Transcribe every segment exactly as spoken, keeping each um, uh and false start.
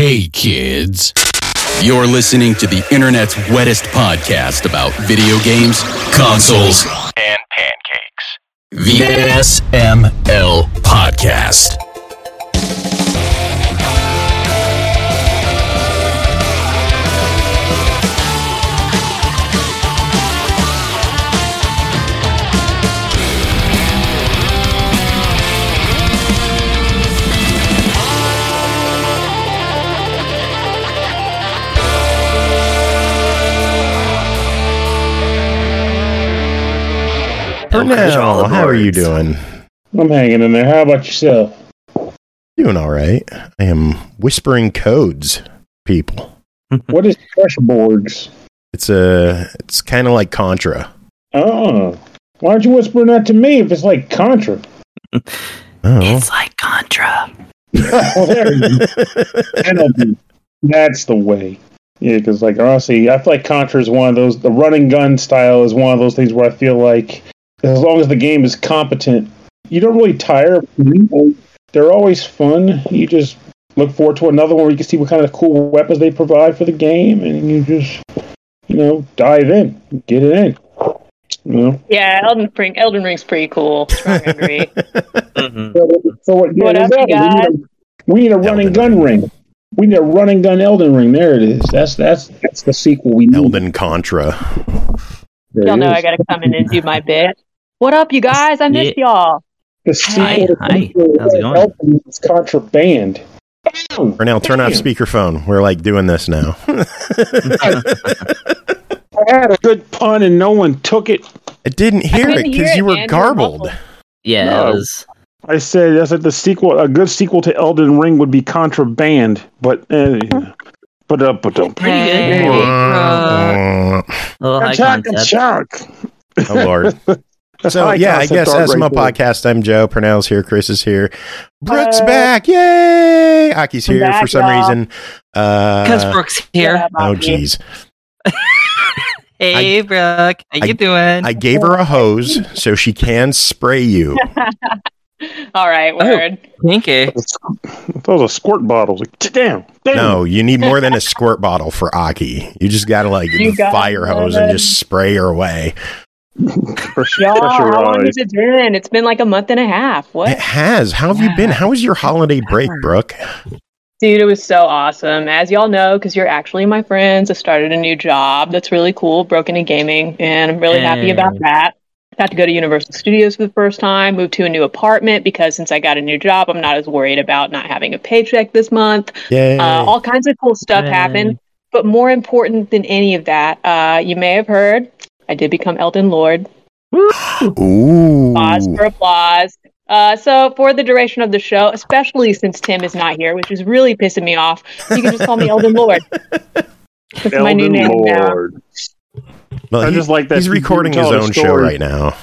Hey kids, you're listening to the internet's wettest podcast about video games, consoles, and pancakes. The S M L Podcast. Pernell, how are you doing? I'm hanging in there. How about yourself? Doing all right. I am whispering codes, people. What is Crushboards? It's a. It's kind of like Contra. Oh, why aren't you whispering that to me if it's like Contra? Oh, It's like Contra. Well, there you go. That's the way. Yeah, because like honestly, I feel like Contra is one of those. The run and gun style is one of those things where I feel like, as long as the game is competent, you don't really tire of them. They're always fun. You just look forward to another one where you can see what kind of cool weapons they provide for the game, and you just, you know, dive in, get it in. You know? Yeah, Elden Ring. Elden Ring's pretty cool. Strong agree. mm-hmm. So, so what? Yeah, what up, you guys? We need a, we need a run and gun ring. We need a run and gun Elden Ring. There it is. That's that's that's the sequel we need. Elden Contra. There Y'all know is. I gotta come in and do my bit. What up, you guys? I missed y'all. The sequel Hi, to hi. Contra, How's it going? Elden is contraband. Pernell, turn off speakerphone. We're like doing this now. I had a good pun and no one took it. I didn't hear I it didn't because hear you it, were man. garbled. You're Yeah, No. it was. I said I said the sequel, a good sequel to Elden Ring would be Contraband, but uh, but uh, but uh, Hey, uh, little high attack and concept. shock. Oh Lord. So High yeah, I concept guess art S M L right there. Podcast. I'm Joe. Pernell's here. Chris is here. Brooke's Uh, back. Yay! Aki's I'm here back, for some y'all. reason. Uh, Because Brooke's here. Yeah, oh Bobby. jeez. Hey, Brooke. How I- you doing? I gave her a hose so she can spray you. All right, word. Pinky. Those are squirt bottles. Like, damn, damn. No, you need more than a squirt bottle for Aki. You just gotta like You got fire hose and just spray her away. Fresh- Y'all, how long pressurized. has it been? It's been like a month and a half. It What? has. How have you been? How was your holiday break, Brooke? Dude, it was so awesome. As y'all know, because you're actually my friends, I started a new job that's really cool, Broken in Gaming, and I'm really happy Hey. about that. Got to go to Universal Studios for the first time, moved to a new apartment because since I got a new job, I'm not as worried about not having a paycheck this month. Yay. Uh, all kinds of cool stuff Yay. happened. But more important than any of that, uh, you may have heard, I did become Elden Lord. Ooh. Applause for applause. Uh, so for the duration of the show, especially since Tim is not here, which is really pissing me off, you can just call me Elden Lord. That's my new Elden name now. Lord. Well, I he- just like that he's you recording his tell the own show story. right now.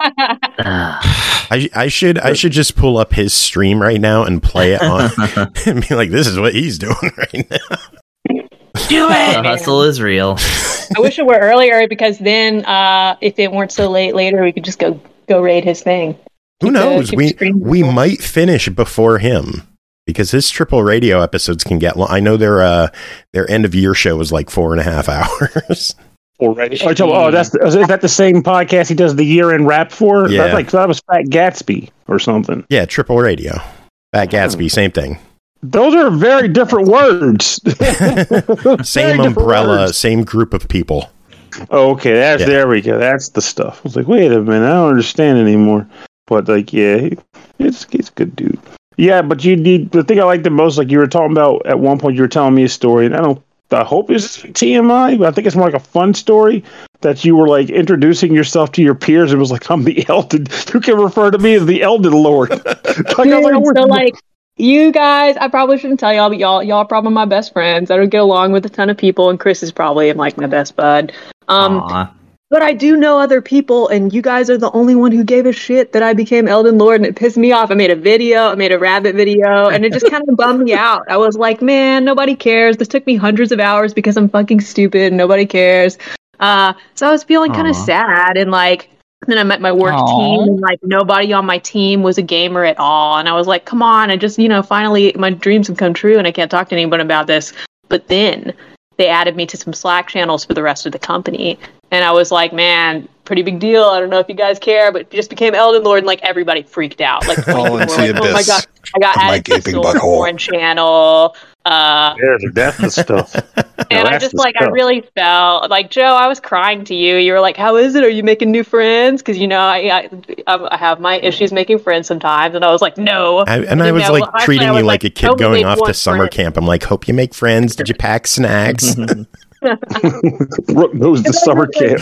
Ah. I, I should I should just pull up his stream right now and play it on and be like, this is what he's doing right now. Do the it! hustle is real. I wish it were earlier because then, uh, if it weren't so late later, we could just go go raid his thing. Who Keep the- knows? keep We the screen we full. might finish before him because his triple radio episodes can get long. I know their uh their end of year show is like four and a half hours. Already. Oh, so- oh, that's the, is that the same podcast he does the year end rap for? Yeah. That's like that was Fat Gatsby or something. Yeah, triple radio. Fat Gatsby, same thing. Those are very different words. Very Same different umbrella, words. same group of people. Oh, okay, that's Yeah. there we go. That's the stuff. I was like, wait a minute, I don't understand anymore. But like, yeah, he- it's he's a good dude. Yeah, but you need the thing I like the most. Like you were talking about at one point, you were telling me a story, and I don't. I hope it's T M I, but I think it's more like a fun story that you were like introducing yourself to your peers. It was like, I'm the Elden. You can refer to me as the Elden Lord. like, I was like, Dude, "We're- so like you guys, I probably shouldn't tell y'all, but y'all y'all are probably my best friends. I don't get along with a ton of people, and Chris is probably like my best bud. Um, Aw. but I do know other people, and you guys are the only one who gave a shit that I became Elden Lord, and it pissed me off. I made a video, I made a rabbit video, and it just kind of bummed me out. I was like, man, nobody cares. This took me hundreds of hours because I'm fucking stupid. Nobody cares. Uh, so I was feeling kind of Aw. sad and like. then I met my work Aw. team, and like nobody on my team was a gamer at all. And I was like, come on, I just, you know, finally my dreams have come true and I can't talk to anyone about this. But then they added me to some Slack channels for the rest of the company. And I was like, man, pretty big deal. I don't know if you guys care, but it just became Elden Lord, and like everybody freaked out. Like, Fall into like, the oh my abyss god, I got of my added to the gaping Silver butthole. Horn channel. Uh, There's that's the stuff. and I that's just the like, I stuff. really felt like, Joe, I was crying to you. You were like, how is it? Are you making new friends? Because, you know, I, I I have my issues making friends sometimes. And I was like, no. I, and I then was now- like well, actually, treating I was you like a kid only going made off one to summer friend. camp. I'm like, hope you make friends. Did you pack snacks? Rook goes to summer camp.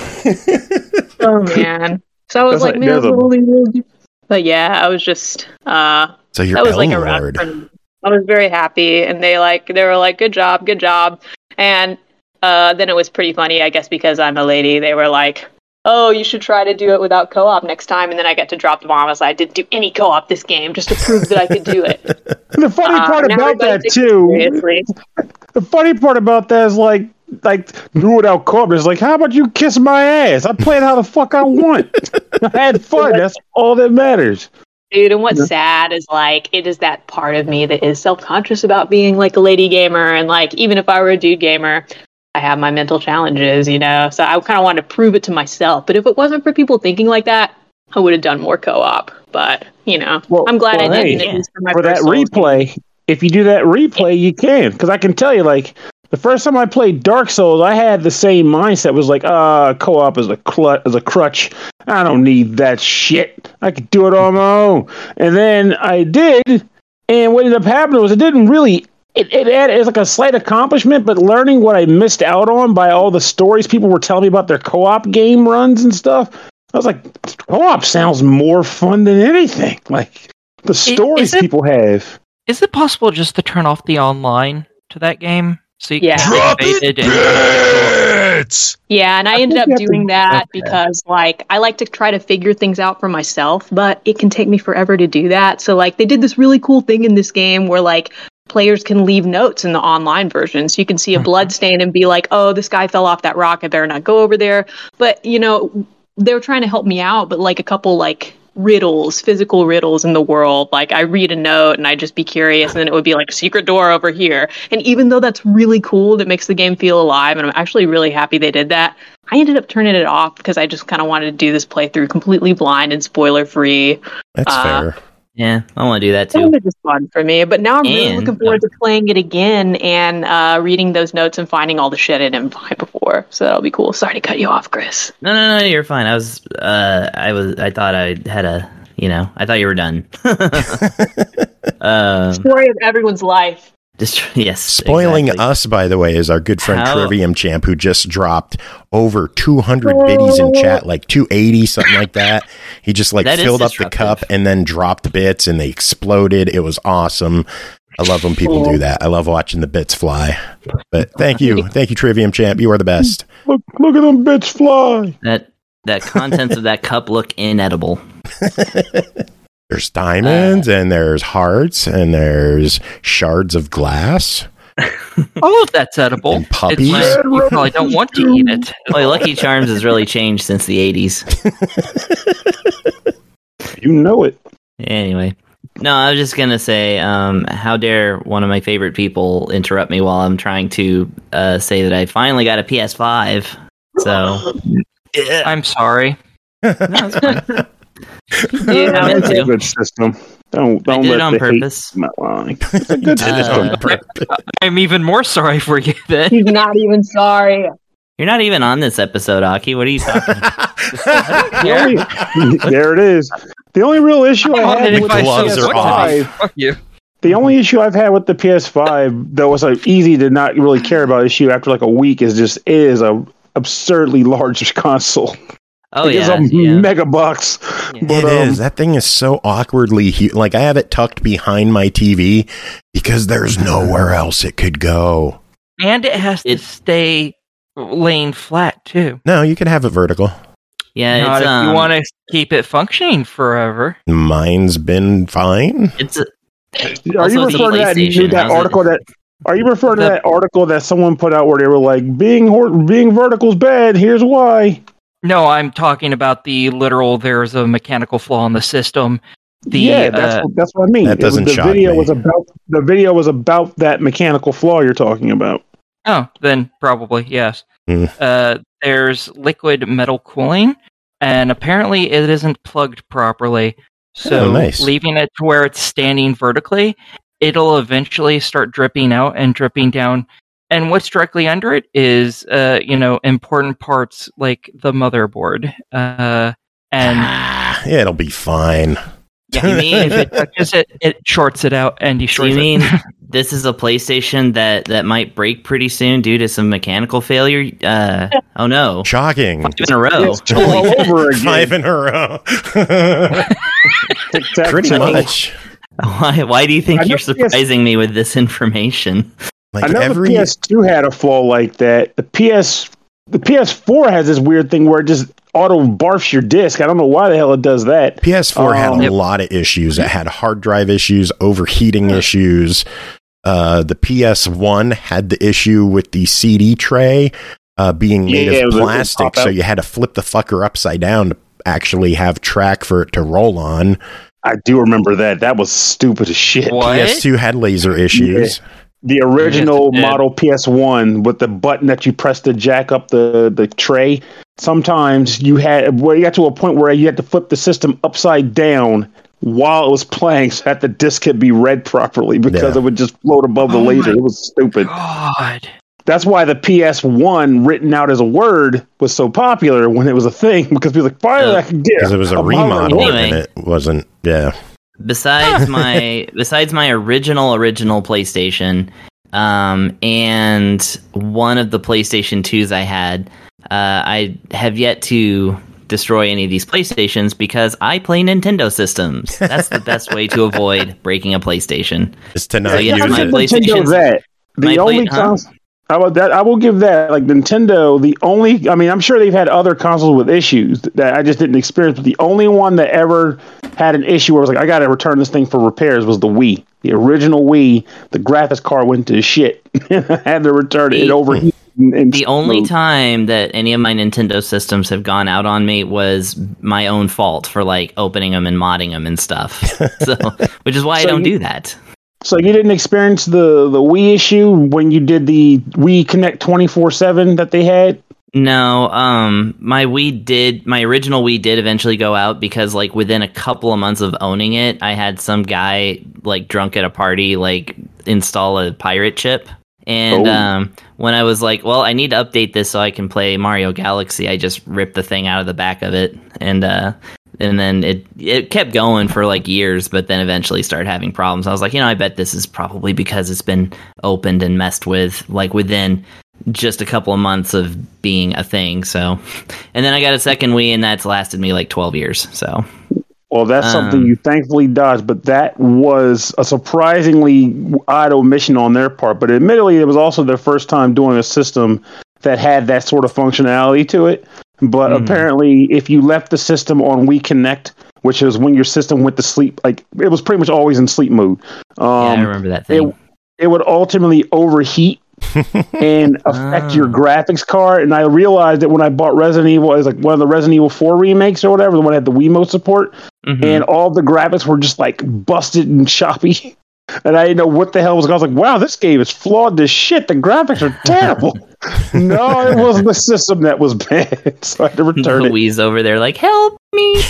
Oh, man. So I was That's like, like- man, there's a- holy- but yeah, I was just, uh, So you're that was like a Elden rough Lord. for me. I was very happy, and they like they were like, "Good job, good job." And uh, then it was pretty funny, I guess, because I'm a lady. They were like, "Oh, you should try to do it without co-op next time." And then I get to drop the bomb as I didn't do any co-op this game just to prove that I could do it. The funny Uh, part now about everybody that takes it too. seriously. The funny part about that is like, like do it without co-op. It's like, how about you kiss my ass? I played how the fuck I want. I had fun. That's all that matters. Dude, and what's sad is like it is that part of me that is self-conscious about being like a lady gamer, and like even if I were a dude gamer, I have my mental challenges, you know. So I kind of wanted to prove it to myself. But if it wasn't for people thinking like that, I would have done more co-op. But you know, Well, I'm glad well, I hey, didn't. At least for my For that first Souls game. replay, if you do that replay, you can. Because I can tell you, like, the first time I played Dark Souls, I had the same mindset. It was like, uh, co-op is a cl- is a crutch. I don't need that shit. I could do it on my own. And then I did, and what ended up happening was it didn't really. It it added, it's like a slight accomplishment, but learning what I missed out on by all the stories people were telling me about their co-op game runs and stuff, I was like, co-op sounds more fun than anything. Like the stories is it- people have. Is it possible just to turn off the online to that game? So you Yeah. can Drop activate it, it and- bits! Yeah, and I, I ended think up you have to- doing that Okay. because, like, I like to try to figure things out for myself, but it can take me forever to do that. So, like, they did this really cool thing in this game where, like, players can leave notes in the online version. So you can see a blood stain and be like, oh, this guy fell off that rock. I better not go over there. But, you know, they were trying to help me out, but, like, a couple, like, riddles, physical riddles in the world. Like I read a note and I'd just be curious and then it would be like secret door over here. And even though that's really cool, that makes the game feel alive. And I'm actually really happy they did that. I ended up turning it off because I just kind of wanted to do this playthrough completely blind and spoiler free. That's Uh, fair. Yeah, I want to do that It too. was just fun for me. But now I'm really And- looking forward to playing it again and uh, reading those notes and finding all the shit I didn't find before. So that'll be cool. Sorry to cut you off, Chris. No, no, no, you're fine. I was, uh, I was, I thought I had a, you know, I thought you were done. um, Story of everyone's life. just yes, Spoiling exactly. us, by the way, is our good friend How- Trivium Champ, who just dropped over two hundred biddies in chat, like two eighty, something like that. He just like That is filled up the disruptive. cup and then dropped bits, and they exploded. It was awesome. I love when people do that. I love watching the bits fly. But thank you, thank you, Trivium Champ. You are the best. Look, look at them bitch fly. That that contents of that cup look inedible. There's diamonds and there's hearts and there's shards of glass. All of that's edible. And puppies. It's just you probably don't want to eat it. Well, Lucky Charms has really changed since the eighties. You know it. Anyway. No, I was just gonna say, um, how dare one of my favorite people interrupt me while I'm trying to uh, say that I finally got a P S five. So I'm sorry. No, it's fine. Yeah, I meant It's a to. good system. Don't don't I did let it on the hate purpose. come out lying. It's a good Did it system. on purpose. I'm even more sorry for you then. He's not even sorry. You're not even on this episode, Aki. What are you talking about? The only- there it is. The only real issue I had with the gloves P S are five, Fuck you. the only issue I've had with the P S five, though was like easy to not really care about issue after like a week, is just it is a absurdly large console. Oh Like, yeah, it's a yeah. mega box. Yeah. But, It um, is. That thing is so awkwardly huge. Like I have it tucked behind my T V because there's nowhere else it could go. And it has to It- stay laying flat too. No, you could have it vertical. Yeah, Not it's if um, you want to keep it functioning forever. Mine's been fine. it's a, Are Also, you it's a referring to that, PlayStation, that how's it? article that? Are you referring to The- that article that someone put out where they were like, being hor- being vertical's bad? Here's why. No, I'm talking about the literal. There's a mechanical flaw in the system. The, yeah, that's uh, what, that's what I mean. That It was- doesn't the shock video me. was about the video was about that mechanical flaw you're talking about. Oh, then probably yes. Hmm. Uh, there's liquid metal cooling, and apparently it isn't plugged properly. So Oh, nice. leaving it to where it's standing vertically, it'll eventually start dripping out and dripping down. And what's directly under it is, uh, you know, important parts like the motherboard. Uh, and Ah, it'll be fine. yeah, You mean- if it touches it, it shorts it out and Do destroys you mean it. this is a PlayStation that, that might break pretty soon due to some mechanical failure? Uh, oh no. Shocking. Five in a row. It's all over again. Five in a row. Tic-tac-toe. Pretty much. Why, why do you think I know you're P S surprising me with this information? Like I know every the P S two had a flaw like that. The P S the P S four has this weird thing where it just auto barfs your disc. I don't know why the hell it does that. P S four had Um, a lot of issues. It had hard drive issues, overheating issues. Uh, the P S one had the issue with the C D tray uh, being made Yeah, it of was- it would plastic, pop so out. you had to flip the fucker upside down to actually have track for it to roll on. I do remember that. That was stupid as shit. What? P S two had laser issues. The original Yes, it did. model P S one with the button that you press to jack up the, the tray. Sometimes you had where you got to a point where you had to flip the system upside down while it was playing so that the disc could be read properly because Yeah. it would just float above the Oh laser. my- It was stupid. God. That's why the P S one written out as a word was so popular when it was a thing because people were like, finally I can get Because it was a modern remodel word." Anyway. and it wasn't, yeah. Besides my besides my original original PlayStation, um, and one of the PlayStation twos I had, uh, I have yet to destroy any of these PlayStations because I play Nintendo systems. That's the best way to avoid breaking a PlayStation. It's to So, not yeah, How use my did it. play- Nintendo PlayStation's- that? The my only play- huh? cons- I will, that, I will give that. Like Nintendo, the only, I mean, I'm sure they've had other consoles with issues that I just didn't experience, but the only one that ever had an issue where I was like, I got to return this thing for repairs was the Wii. The original Wii, the graphics card went to shit. I had to return it. It The- overheated. and- and The only exploded. time that any of my Nintendo systems have gone out on me was my own fault for like opening them and modding them and stuff. So, which is why I So don't you- do that. So you didn't experience the, the Wii issue when you did the Wii Connect twenty-four seven that they had? No, um, my Wii did, my original Wii did eventually go out because, like, within a couple of months of owning it, I had some guy, like, drunk at a party, like, install a pirate chip. And, Oh. um, when I was like, well, I need to update this so I can play Mario Galaxy, I just ripped the thing out of the back of it. And, uh, and then it, it kept going for, like, years, but then eventually started having problems. I was like, you know, I bet this is probably because it's been opened and messed with, like, within just a couple of months of being a thing. So, and then I got a second Wii, and that's lasted me like twelve years. So, Well, that's Um, something you thankfully dodged, but that was a surprisingly odd omission on their part. But admittedly, it was also their first time doing a system that had that sort of functionality to it. But Mhm. apparently, if you left the system on Wii Connect, which is when your system went to sleep, like it was pretty much always in sleep mode. Um, yeah, I remember that thing. it, it would ultimately overheat and affect Ah. your graphics card. And I realized that when I bought Resident Evil, it was like one of the Resident Evil four remakes or whatever, the one that had the Wiimote support, Mhm. and all the graphics were just like busted and choppy. And I didn't know what the hell was going on. I was like, wow, this game is flawed to shit. The graphics are terrible. No, it wasn't the system that was bad. So I had to return it. Louise over there, like, help me.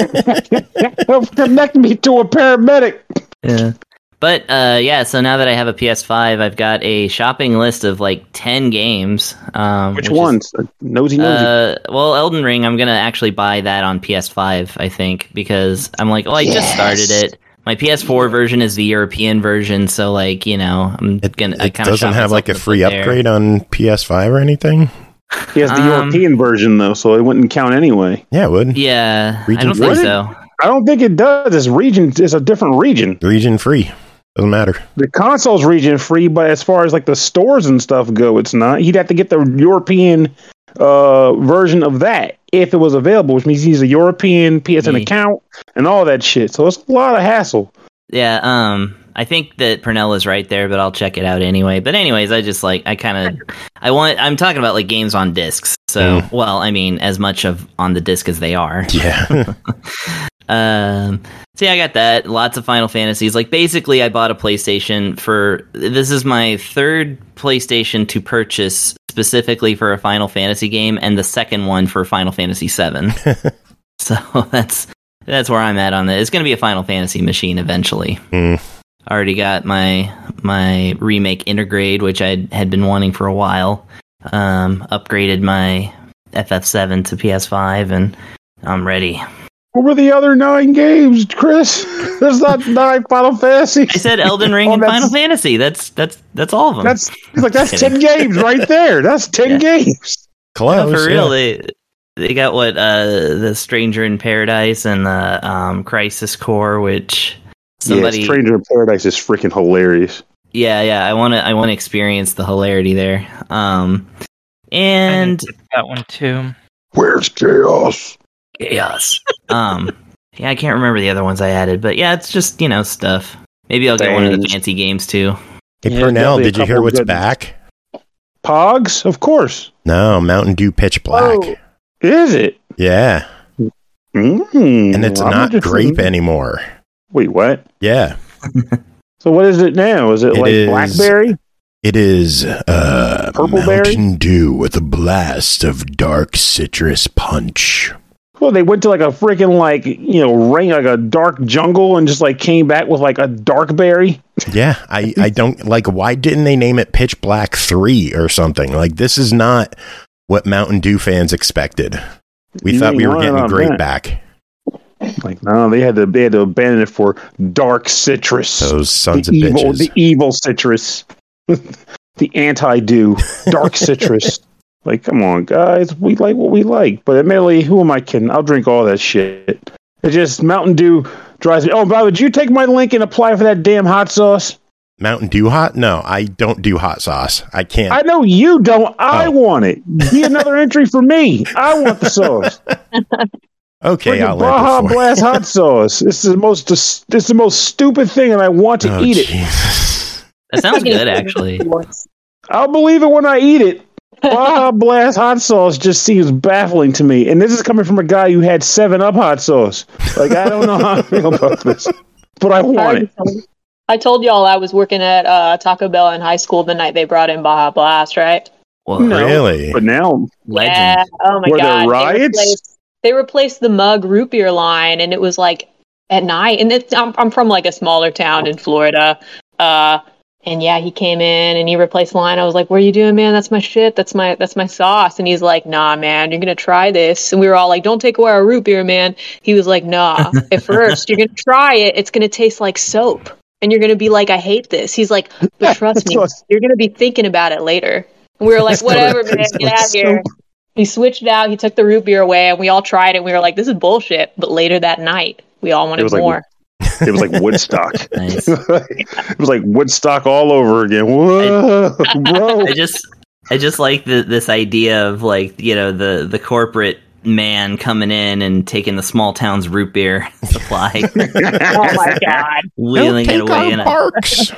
Connect me to a paramedic. Yeah. But uh, yeah, so now that I have a P S five, I've got a shopping list of like ten games. Um, Which is- ones? Nosy, nosy. Uh, well, Elden Ring, I'm gonna actually buy that on P S five, I think, because I'm like, oh, I just Yes. started it. My P S four version is the European version, so like, you know, I'm It, gonna. I it kinda doesn't shot have myself like a in the free foot there. upgrade on P S five or anything. He has the um, European version, though, so it wouldn't count anyway. Yeah, it would. Yeah, I Region don't think free? so. I don't think it does. This region is a different region. Region free. Doesn't matter. The console's region free, but as far as like the stores and stuff go, it's not. He'd have to get the European uh, version of that if it was available, which means he's a European P S N Yeah. account and all that shit. So it's a lot of hassle. Yeah, um, I think that Pernell is right there, but I'll check it out anyway. But anyways, I just like I kind of I want. I'm talking about like games on discs. So, Mm. well, I mean, as much of on the disc as they are. Yeah. Um, so yeah, I got that. Lots of Final Fantasies. Like, basically, I bought a PlayStation for. This is my third PlayStation to purchase specifically for a Final Fantasy game, and the second one for Final Fantasy seven. So that's that's where I'm at on that. It's going to be a Final Fantasy machine eventually. Mm. I already got my my remake Intergrade, which I had been wanting for a while. Um, upgraded my F F seven to P S five, and I'm ready. What were the other nine games, Chris? There's not nine Final Fantasy. I said Elden Ring Oh, and that's- Final Fantasy. That's that's that's all of them. That's he's like that's Kidding. ten games right there. That's ten Yeah. games. Close. No, for real. yeah. They they got what uh, the Stranger in Paradise and the um, Crisis Core, which somebody Yeah, Stranger in Paradise is freaking hilarious. yeah yeah I want to I want to experience the hilarity there. Um, and I didn't get that one too. Where's chaos? chaos. um, yeah, I can't remember the other ones I added, but yeah, it's just you know stuff. Maybe I'll get one of the Thanks. fancy games too. Hey, Yeah, Purnell, definitely a did you hear couple what's good- back? Pogs, of course. No, Mountain Dew Pitch Black. Oh. Is it? Yeah. Mm, And it's I'm not interested. grape anymore. Wait, what? Yeah. So what is it now? Is it, It like is- blackberry? It is uh, Purple berry? Mountain Dew with a blast of dark citrus punch. Well, they went to like a freaking like you know rain like a dark jungle and just like came back with like a dark berry. Yeah, I, I don't like. Why didn't they name it Pitch Black three or something? Like, this is not what Mountain Dew fans expected. We You thought ain't we were lying getting on grape that. back. Like no, they had to they had to abandon it for dark citrus. Those sons the of evil, bitches. the evil citrus, the anti-dew, dark citrus. Like, come on, guys, we like what we like. But admittedly, who am I kidding? I'll drink all that shit. It just Mountain Dew drives me. Oh, Bob, would you take my link and apply for that damn hot sauce? Mountain Dew hot? No, I don't do hot sauce. I can't. I know you don't. I Oh. want it. Be another entry for me. I want the sauce. okay, Freaking I'll Baja enter for Blast hot sauce. This is the most. This is the most stupid thing, and I want to Oh, eat it. Jesus. That sounds good, actually. I'll believe it when I eat it. Baja Blast hot sauce just seems baffling to me, and this is coming from a guy who had Seven Up hot sauce. Like, I don't know how I feel about this, but I want it. I told y'all I was working at uh, Taco Bell in high school the night they brought in Baja Blast, right? Whoa, No. Really? But now, legend. Yeah. Oh my Were there god. They riots? replaced, they replaced the mug root beer line, and it was like at night. And it's, I'm I'm from like a smaller town in Florida. Uh, and yeah, he came in and he replaced the line. I was like, "What are you doing, man? That's my shit. That's my that's my sauce." And he's like, "Nah, man, you're gonna try this." And we were all like, "Don't take away our root beer, man." He was like, "Nah. At first, you're gonna try it. It's gonna taste like soap." And you're going to be like, I hate this. He's like, but trust me, you're going to be thinking about it later. And we were like, whatever, man, get out of here. He switched it out. He took the root beer away, and we all tried it. And we were like, this is bullshit. But later that night, we all wanted was like- more. it was like Woodstock. Nice. It was like Woodstock all over again. Whoa, bro. I just I just like the, this idea of like you know the the corporate man coming in and taking the small town's root beer supply, Oh my God. wheeling Don't it take away our in a parks.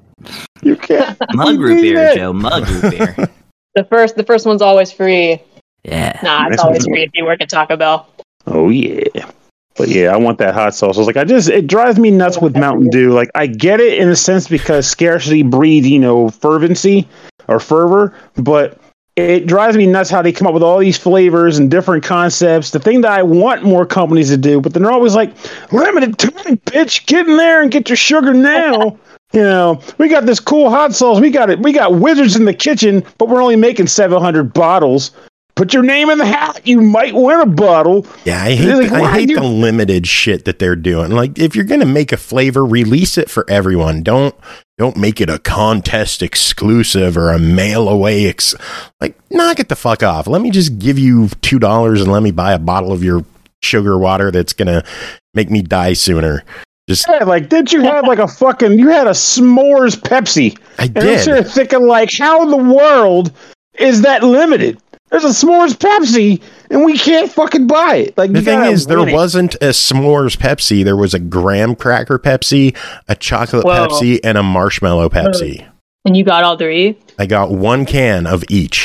You can't. mug root need beer, it. Joe. Mug root beer. The first, the first one's always free. Yeah. Nah, it's That's always what- free if you work at Taco Bell. Oh yeah. But yeah, I want that hot sauce. I was like, I just it drives me nuts with Mountain Dew. Like I get it in a sense because scarcity breeds, you know, fervency or fervor, but it drives me nuts how they come up with all these flavors and different concepts. The thing that I want more companies to do, but then they're always like, limited time, bitch, get in there and get your sugar now. You know, we got this cool hot sauce. We got it. We got wizards in the kitchen, but we're only making seven hundred bottles. Put your name in the hat. You might win a bottle. Yeah, I hate, Like, the, I why hate do- the limited shit that they're doing. Like, if you're gonna make a flavor, release it for everyone. Don't don't make it a contest exclusive or a mail away. Ex- like, knock it the fuck off. Let me just give you two dollars and let me buy a bottle of your sugar water that's gonna make me die sooner. Just Yeah, like, did you have like a fucking? You had a s'mores Pepsi. I And I'm did. sort of thinking, like, how in the world is that limited? There's a s'mores Pepsi, and we can't fucking buy it. Like, The you thing gotta is, there win it. wasn't a s'mores Pepsi. There was a graham cracker Pepsi, a chocolate Whoa. Pepsi, and a marshmallow Pepsi. And you got all three? I got one can of each.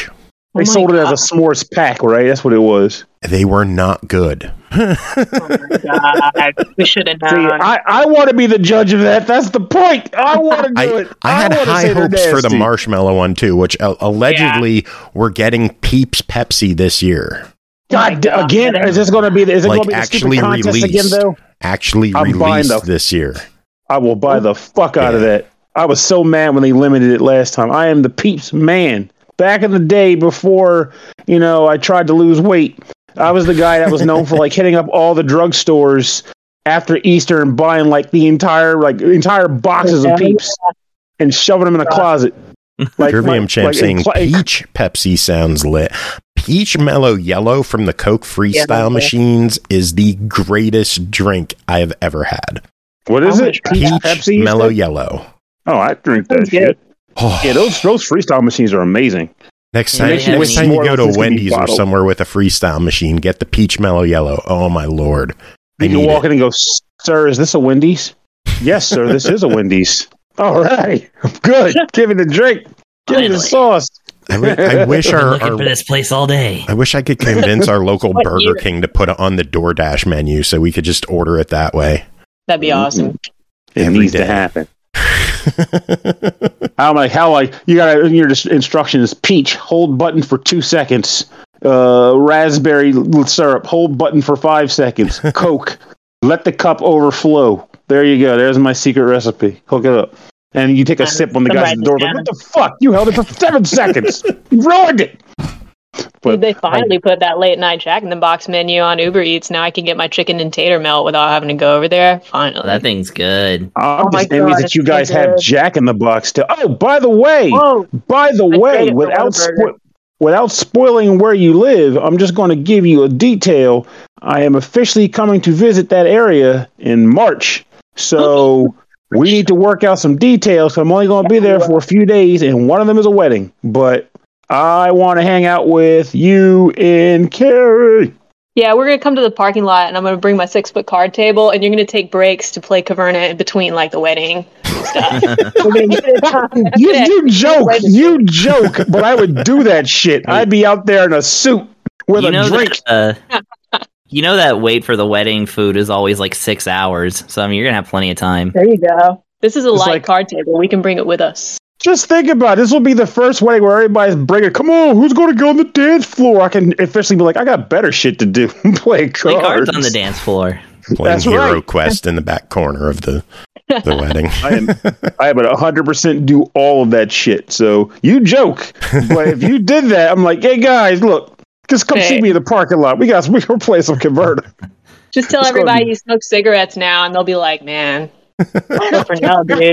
They Oh my sold it God. as a s'mores pack, right? That's what it was. They were not good. Oh my God. We should have See, known. I, I want to be the judge of that. That's the point. I want to do I, it. I had wanna high say they're hopes for the nasty. marshmallow one too, which uh, allegedly we're getting Peeps Pepsi this year. God, Oh my God. again, is this going to be? Is it Like going to be the actually stupid contest released. again? Though Actually I'm buying released the- this year. I will buy the fuck out of Yeah. that. I was so mad when they limited it last time. I am the Peeps man. Back in the day, before you know, I tried to lose weight. I was the guy that was known for like hitting up all the drugstores after Easter and buying like the entire like entire boxes of Peeps and shoving them in a closet. Like, Trivium like- Champ like, saying like- Peach Pepsi sounds lit. Peach Mellow Yellow from the Coke Freestyle Yeah. machines is the greatest drink I have ever had. What is How it? much Peach Peach Pepsi? you Mellow said? Yellow. Oh, I drink that Sounds good. shit. Oh, Yeah, those those freestyle machines are amazing. next Yeah, time, they have next any- time you more go of to those can be Wendy's or bottled. somewhere with a freestyle machine, get the Peach Mellow Yellow. Oh my lord! I You can need walk it. in and go, "Sir, is this a Wendy's?" Yes, sir, this is a Wendy's. All right, good. Give me the drink. Give me the Finally. sauce. I, wi- I wish I've been our, looking our for this place all day. I wish I could convince our local What Burger year? King to put it on the DoorDash menu so we could just order it that way. That'd be awesome. It Every needs day. to happen. How like how like you got in your dis- instructions: peach, hold button for two seconds. Uh, raspberry syrup, hold button for five seconds. Coke, let the cup overflow. There you go. There's my secret recipe. Hook it up, and you take a Um, sip when the I'm guy's at the door. writing Like, it what the fuck? You held it for seven seconds. You ruined it. But Dude, they finally put that late night Jack in the Box menu on Uber Eats. Now I can get my chicken and tater melt without having to go over there. Finally. That thing's good. I'm Oh my just envious God, that you it's so guys have good. Jack in the Box too. Oh, by the way, Whoa. by the I way, traded for without Whataburger. spo- without spoiling where you live, I'm just going to give you a detail. I am officially coming to visit that area in March, so we need to work out some details. So I'm only going to be there for a few days, and one of them is a wedding. But I want to hang out with you and Carrie. Yeah, we're gonna come to the parking lot, and I'm gonna bring my six foot card table, and you're gonna take breaks to play Caverna in between, like the wedding stuff. We're gonna get it done. You, Yeah. you joke, you joke, but I would do that shit. I'd be out there in a suit with you a know drink. that, uh, you know that wait for the wedding food is always like six hours. So I mean, you're gonna have plenty of time. There you go. This is a It's light like- card table. We can bring it with us. Just think about it. This will be the first wedding where everybody's bringing. Come on, who's going to go on the dance floor? I can officially be like, I got better shit to do. Play cards. Play cards on the dance floor. Playing That's Hero right. Quest in the back corner of the the wedding. I am, I am at one hundred percent do all of that shit. So you joke, but if you did that, I'm like, hey guys, look, just come see Hey. me in the parking lot. We got we gonna play some Converter. Just tell It's gonna everybody be- you smoke cigarettes now, and they'll be like, "Man, not for now, dude."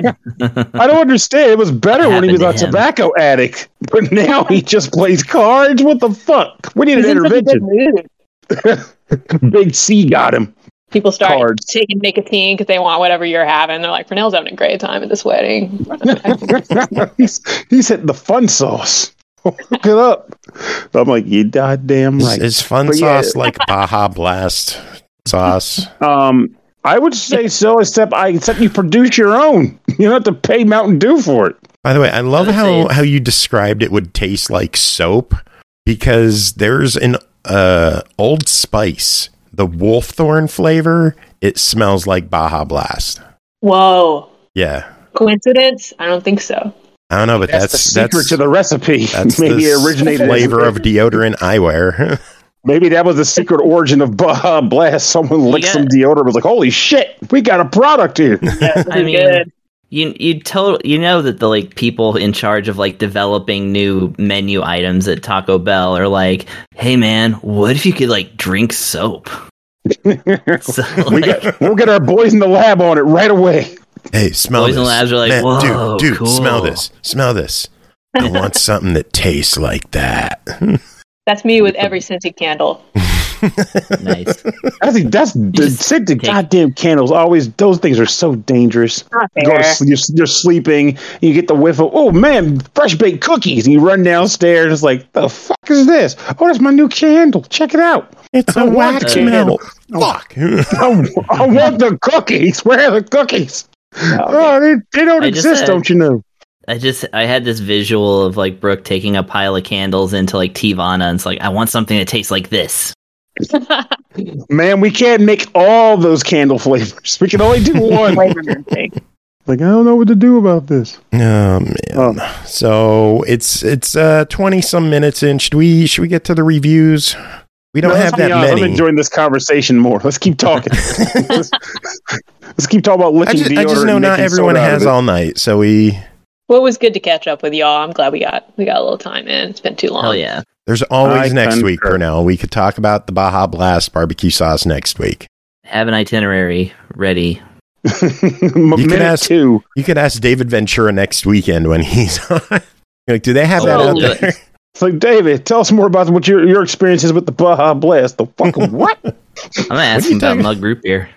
I don't understand. It was better when he was a Happened to him. tobacco addict, but now he just plays cards. What the fuck? We need He's an in such a good intervention. mood. Big C got him. People start Cards. taking nicotine because they want whatever you're having. They're like, "Fernell's having a great time at this wedding." he's, he's hitting the fun sauce. Hook it up. I'm like, you goddamn Is, right. is fun But yeah. sauce like Baja Blast sauce? Um, I would say so, except I except you produce your own. You don't have to pay Mountain Dew for it. By the way, I love Let's how, see. how you described it would taste like soap because there's an uh, Old Spice, the Wolfthorn flavor. It smells like Baja Blast. Whoa, Yeah, coincidence? I don't think so. I don't know, but That's, that's the secret that's to the recipe. that's Maybe the it originated as- flavor of deodorant I wear. Maybe that was the secret origin of Baja Blast. Someone licked Yeah. some deodorant. Was like, holy shit, we got a product here. Yeah, this I is mean, good. You you total you know that the like people in charge of like developing new menu items at Taco Bell are like, hey man, what if you could like drink soap? So, we like, got, we'll get our boys in the lab on it right away. Hey, smell Boys in this. Labs are like, Man, "Whoa, dude, dude, cool." smell this. Smell this. I want something that tastes like that. That's me with every scented candle. nice. I think that's the just scented take- goddamn candles. Always, those things are so dangerous. Not You go to fair. sleep, you're, you're sleeping, you get the whiff of, oh man, fresh baked cookies. And you run downstairs, it's like, the fuck is this? Oh, that's my new candle. Check it out. It's I a want wax the melt. candle. Fuck. I, I want the cookies. Where are the cookies? Oh, they, they don't I just exist, said- don't you know? I just I had this visual of like Brooke taking a pile of candles into like Tivana, and it's like I want something that tastes like this. Man, we can't make all those candle flavors. We can only do one. Like I don't know what to do about this. Oh man! Oh. So it's it's uh, twenty some minutes in. Should we should we get to the reviews? We don't no, have that many. I'm enjoying this conversation more. Let's keep talking. let's, let's keep talking about licking I just, deodorant. I just know not everyone has all night, so we. Well, it was good to catch up with y'all. I'm glad we got we got a little time in. It's been too long. Oh yeah. There's always I next week, Pernell. We could talk about the Baja Blast barbecue sauce next week. Have an itinerary ready. you could ask two. You could ask David Ventura next weekend when he's on. Like, do they have oh, that out there? It. It's like, David, tell us more about what your your experiences with the Baja Blast. The fuck what? I'm gonna ask him about mug root beer.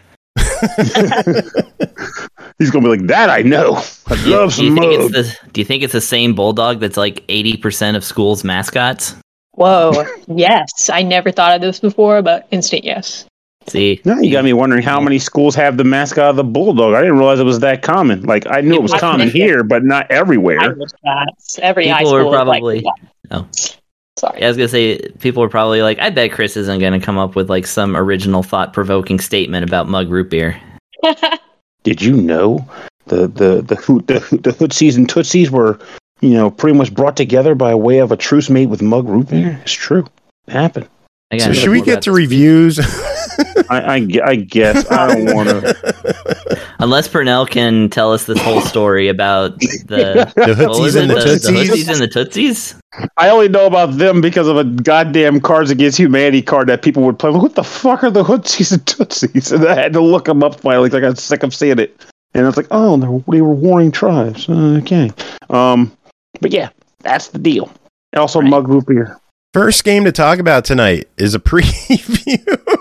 He's gonna be like, that I know. I do, love do some you think mug. It's the, do you think it's the same bulldog that's like eighty percent of schools' mascots? Whoa, yes. I never thought of this before, but instant yes. See? Now you got me wondering how many schools have the mascot of the bulldog. I didn't realize it was that common. Like, I knew it was common here, but not everywhere. Every people high school were probably... Like, oh. Sorry. Yeah, I was going to say, people were probably like, I bet Chris isn't going to come up with like some original thought-provoking statement about mug root beer. Did you know the the the hoot the, the Hootsies and Tootsies were, you know, pretty much brought together by way of a truce made with mug root beer? It's true. It happened. So should we get to reviews? I, I, I guess. I don't want to. Unless Pernell can tell us this whole story about the, the Hootsies and the, the Tootsies. The Hootsies and the Tootsies? I only know about them because of a goddamn Cards Against Humanity card that people would play. Like, what the fuck are the Hootsies and Tootsies? And I had to look them up finally because I got sick of seeing it. And I was like, oh, they were warring tribes. Okay. Um, but yeah, that's the deal. Also, right. Mug root beer. First game to talk about tonight is a preview.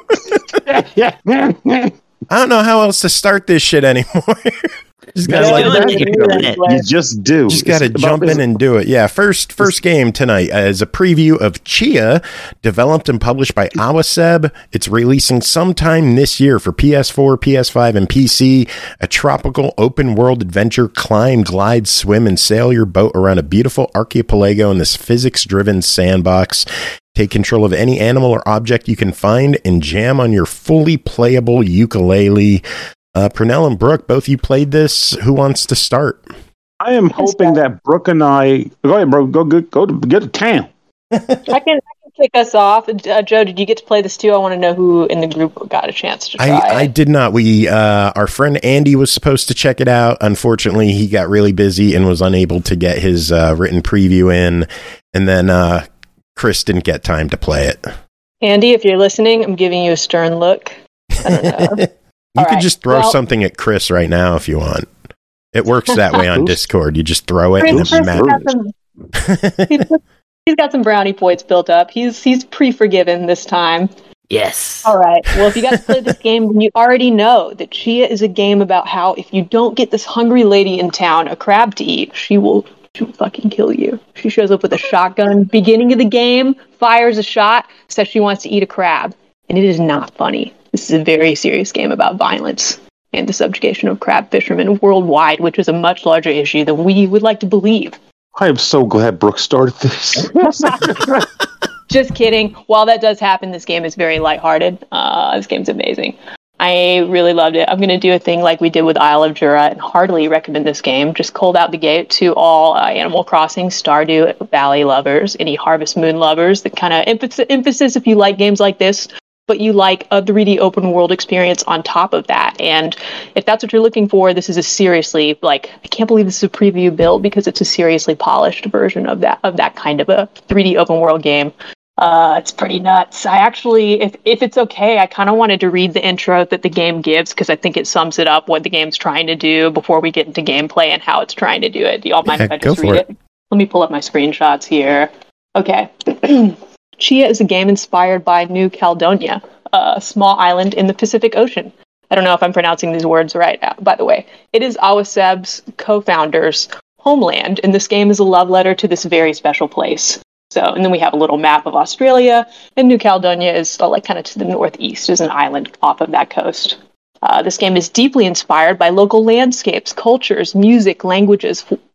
I don't know how else to start this shit anymore. Just gotta like, you just do. Just got to jump in and do it. Yeah, first first game tonight is a preview of Chia, developed and published by Awaseb. It's releasing sometime this year for P S four, P S five, and P C. A tropical open world adventure. Climb, glide, swim, and sail your boat around a beautiful archipelago in this physics-driven sandbox. Take control of any animal or object you can find and jam on your fully playable ukulele. Uh, Pernell and Brooke, both of you played this. Who wants to start? I am hoping that Brooke and I... Go ahead, bro. Go, go, go to, get to town. I can, I can kick us off. Uh, Joe, did you get to play this too? I want to know who in the group got a chance to try I, it. I did not. We, uh, our friend Andy was supposed to check it out. Unfortunately, he got really busy and was unable to get his uh, written preview in. And then uh, Chris didn't get time to play it. Andy, if you're listening, I'm giving you a stern look. I don't know. You All could right. just throw well, something at Chris right now if you want. It works that way on Discord. You just throw it Chris, and it Chris matters. he's, he's got some brownie points built up. He's he's pre-forgiven this time. Yes. All right. Well, if you guys played this game, you already know that Chia is a game about how if you don't get this hungry lady in town a crab to eat, she will, she will fucking kill you. She shows up with a shotgun, beginning of the game, fires a shot, says she wants to eat a crab. And it is not funny. This is a very serious game about violence and the subjugation of crab fishermen worldwide, which is a much larger issue than we would like to believe. I am so glad Brooke started this. Just kidding. While that does happen, this game is very lighthearted. Uh, this game's amazing. I really loved it. I'm going to do a thing like we did with Isle of Jura and heartily recommend this game. Just cold out the gate to all uh, Animal Crossing, Stardew Valley lovers, any Harvest Moon lovers. The kind of emphasis, emphasis if you like games like this, but you like a three D open world experience on top of that. And if that's what you're looking for, this is a seriously, like, I can't believe this is a preview build because it's a seriously polished version of that of that kind of a three D open world game. Uh, it's pretty nuts. I actually, if if it's okay, I kind of wanted to read the intro that the game gives because I think it sums it up what the game's trying to do before we get into gameplay and how it's trying to do it. Do y'all mind yeah, if I just read it? it? Let me pull up my screenshots here. Okay. Chia is a game inspired by New Caledonia, a small island in the Pacific Ocean. I don't know if I'm pronouncing these words right, by the way. It is Awaseb's co-founder's homeland, and this game is a love letter to this very special place. So, and then we have a little map of Australia, and New Caledonia is uh, like kind of to the northeast, is an island off of that coast. Uh, this game is deeply inspired by local landscapes, cultures, music, languages,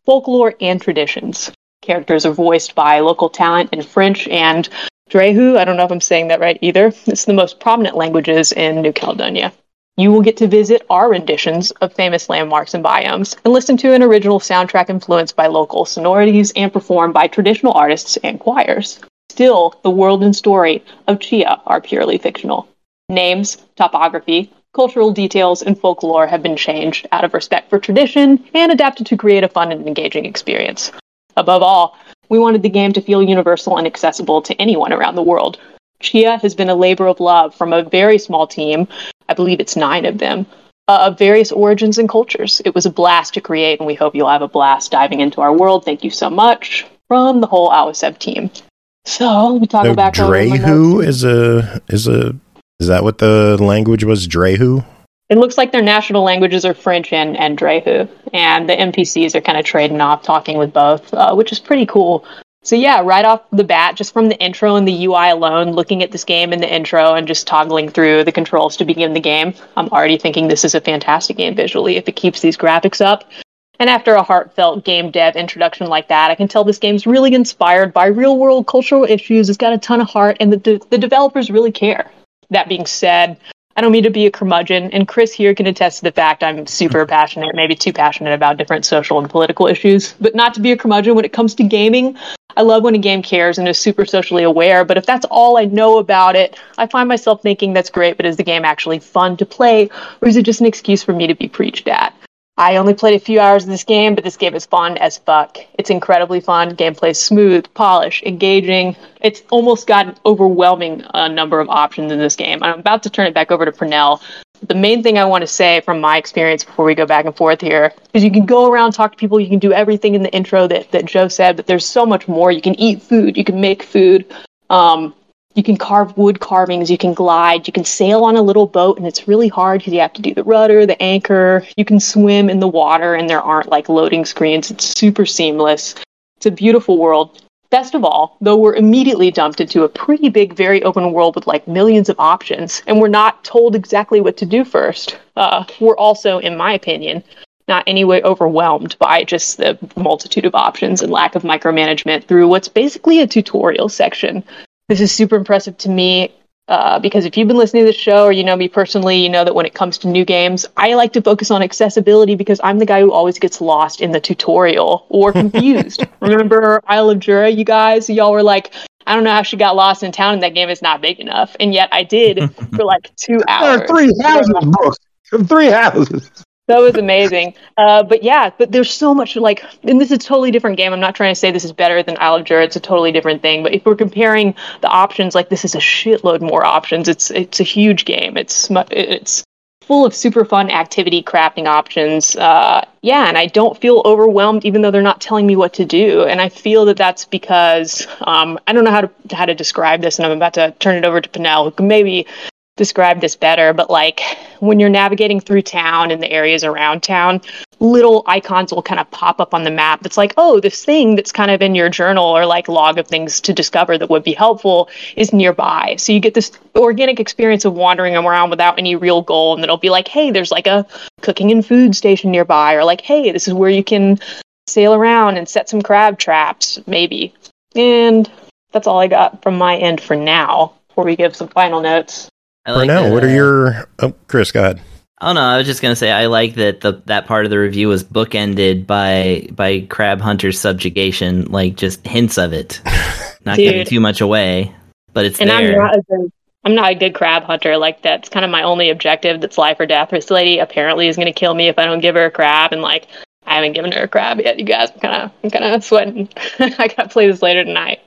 folklore, and traditions. Characters are voiced by local talent in French and Drehu. I don't know if I'm saying that right either. It's the most prominent languages in New Caledonia. You will get to visit our renditions of famous landmarks and biomes and listen to an original soundtrack influenced by local sonorities and performed by traditional artists and choirs. Still, the world and story of Chia are purely fictional. Names, topography, cultural details, and folklore have been changed out of respect for tradition and adapted to create a fun and engaging experience. Above all, we wanted the game to feel universal and accessible to anyone around the world. Chia has been a labor of love from a very small team, I believe it's nine of them, uh, of various origins and cultures. It was a blast to create, and we hope you'll have a blast diving into our world. Thank you so much from the whole Awasev team. So, let me talk so about Drehu is a is a is that what the language was? Drehu? It looks like their national languages are French and, and Drehu, and the N P Cs are kind of trading off, talking with both, uh, which is pretty cool. So yeah, right off the bat, just from the intro and the U I alone, looking at this game in the intro and just toggling through the controls to begin the game, I'm already thinking this is a fantastic game visually if it keeps these graphics up. And after a heartfelt game dev introduction like that, I can tell this game's really inspired by real-world cultural issues. It's got a ton of heart, and the de- the developers really care. That being said, I don't mean to be a curmudgeon, and Chris here can attest to the fact I'm super passionate, maybe too passionate about different social and political issues, but not to be a curmudgeon when it comes to gaming. I love when a game cares and is super socially aware, but if that's all I know about it, I find myself thinking that's great, but is the game actually fun to play, or is it just an excuse for me to be preached at? I only played a few hours of this game, but this game is fun as fuck. It's incredibly fun. Gameplay is smooth, polished, engaging. It's almost got an overwhelming uh, number of options in this game. I'm about to turn it back over to Pernell. The main thing I want to say from my experience before we go back and forth here is you can go around, talk to people, you can do everything in the intro that, that Joe said, but there's so much more. You can eat food, you can make food, um, you can carve wood carvings, you can glide, you can sail on a little boat, and it's really hard because you have to do the rudder, the anchor. You can swim in the water, and there aren't like loading screens. It's super seamless. It's a beautiful world. Best of all, though, we're immediately dumped into a pretty big, very open world with like millions of options, and we're not told exactly what to do first. Uh, we're also, in my opinion, not anyway overwhelmed by just the multitude of options and lack of micromanagement through what's basically a tutorial section. This is super impressive to me uh, because if you've been listening to the show or you know me personally, you know that when it comes to new games, I like to focus on accessibility because I'm the guy who always gets lost in the tutorial or confused. Remember Isle of Jura, you guys? Y'all were like, I don't know how she got lost in town and that game is not big enough. And yet I did for like two hours. There are three houses, Brooks. Three houses. That was amazing. Uh, but yeah, but there's so much like, and this is a totally different game. I'm not trying to say this is better than Isle of Jura. It's a totally different thing. But if we're comparing the options, like this is a shitload more options. It's it's a huge game. It's it's full of super fun activity crafting options. Uh, yeah, and I don't feel overwhelmed even though they're not telling me what to do. And I feel that that's because um, I don't know how to how to describe this, and I'm about to turn it over to Pernell, who can maybe describe this better, but like when you're navigating through town and the areas around town, little icons will kind of pop up on the map that's like, oh, this thing that's kind of in your journal or like log of things to discover that would be helpful is nearby. So you get this organic experience of wandering around without any real goal, and it'll be like, hey, there's like a cooking and food station nearby, or like, hey, this is where you can sail around and set some crab traps, maybe. And that's all I got from my end for now, before we give some final notes. I like now, that, what are uh, your... Oh, Chris, go ahead. Oh no, I was just gonna say I like that the that part of the review was bookended by by Crab Hunter's subjugation, like just hints of it, not Dude. giving too much away, but it's And there. I'm not, a good, I'm not a good crab hunter. Like that's kind of my only objective. That's life or death. This lady apparently is going to kill me if I don't give her a crab, and like I haven't given her a crab yet. You guys, I'm kind of I'm kind of sweating. I got to play this later tonight.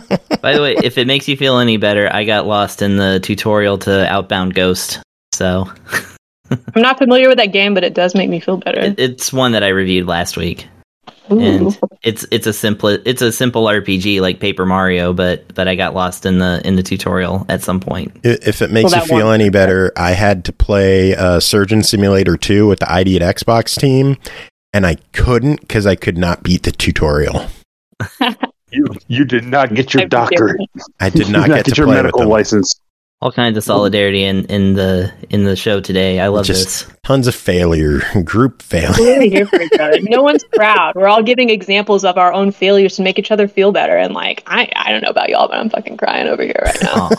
By the way, if it makes you feel any better, I got lost in the tutorial to Outbound Ghost, so I'm not familiar with that game, but it does make me feel better. it, it's one that I reviewed last week. Ooh. And it's it's a simple it's a simple R P G like Paper Mario, but but I got lost in the in the tutorial at some point. If it makes Well, you that feel one- any better, I had to play uh, Surgeon Simulator two with the I D at Xbox team, and I couldn't because I could not beat the tutorial. You you did not get your I've been doctorate. I did You not get, to your play medical with them. license. All kinds of solidarity in, in the in the show today. I love Just this. tons of failure, group failure. We're here for each other. No one's proud. We're all giving examples of our own failures to make each other feel better. And like, I, I don't know about y'all, but I'm fucking crying over here right now.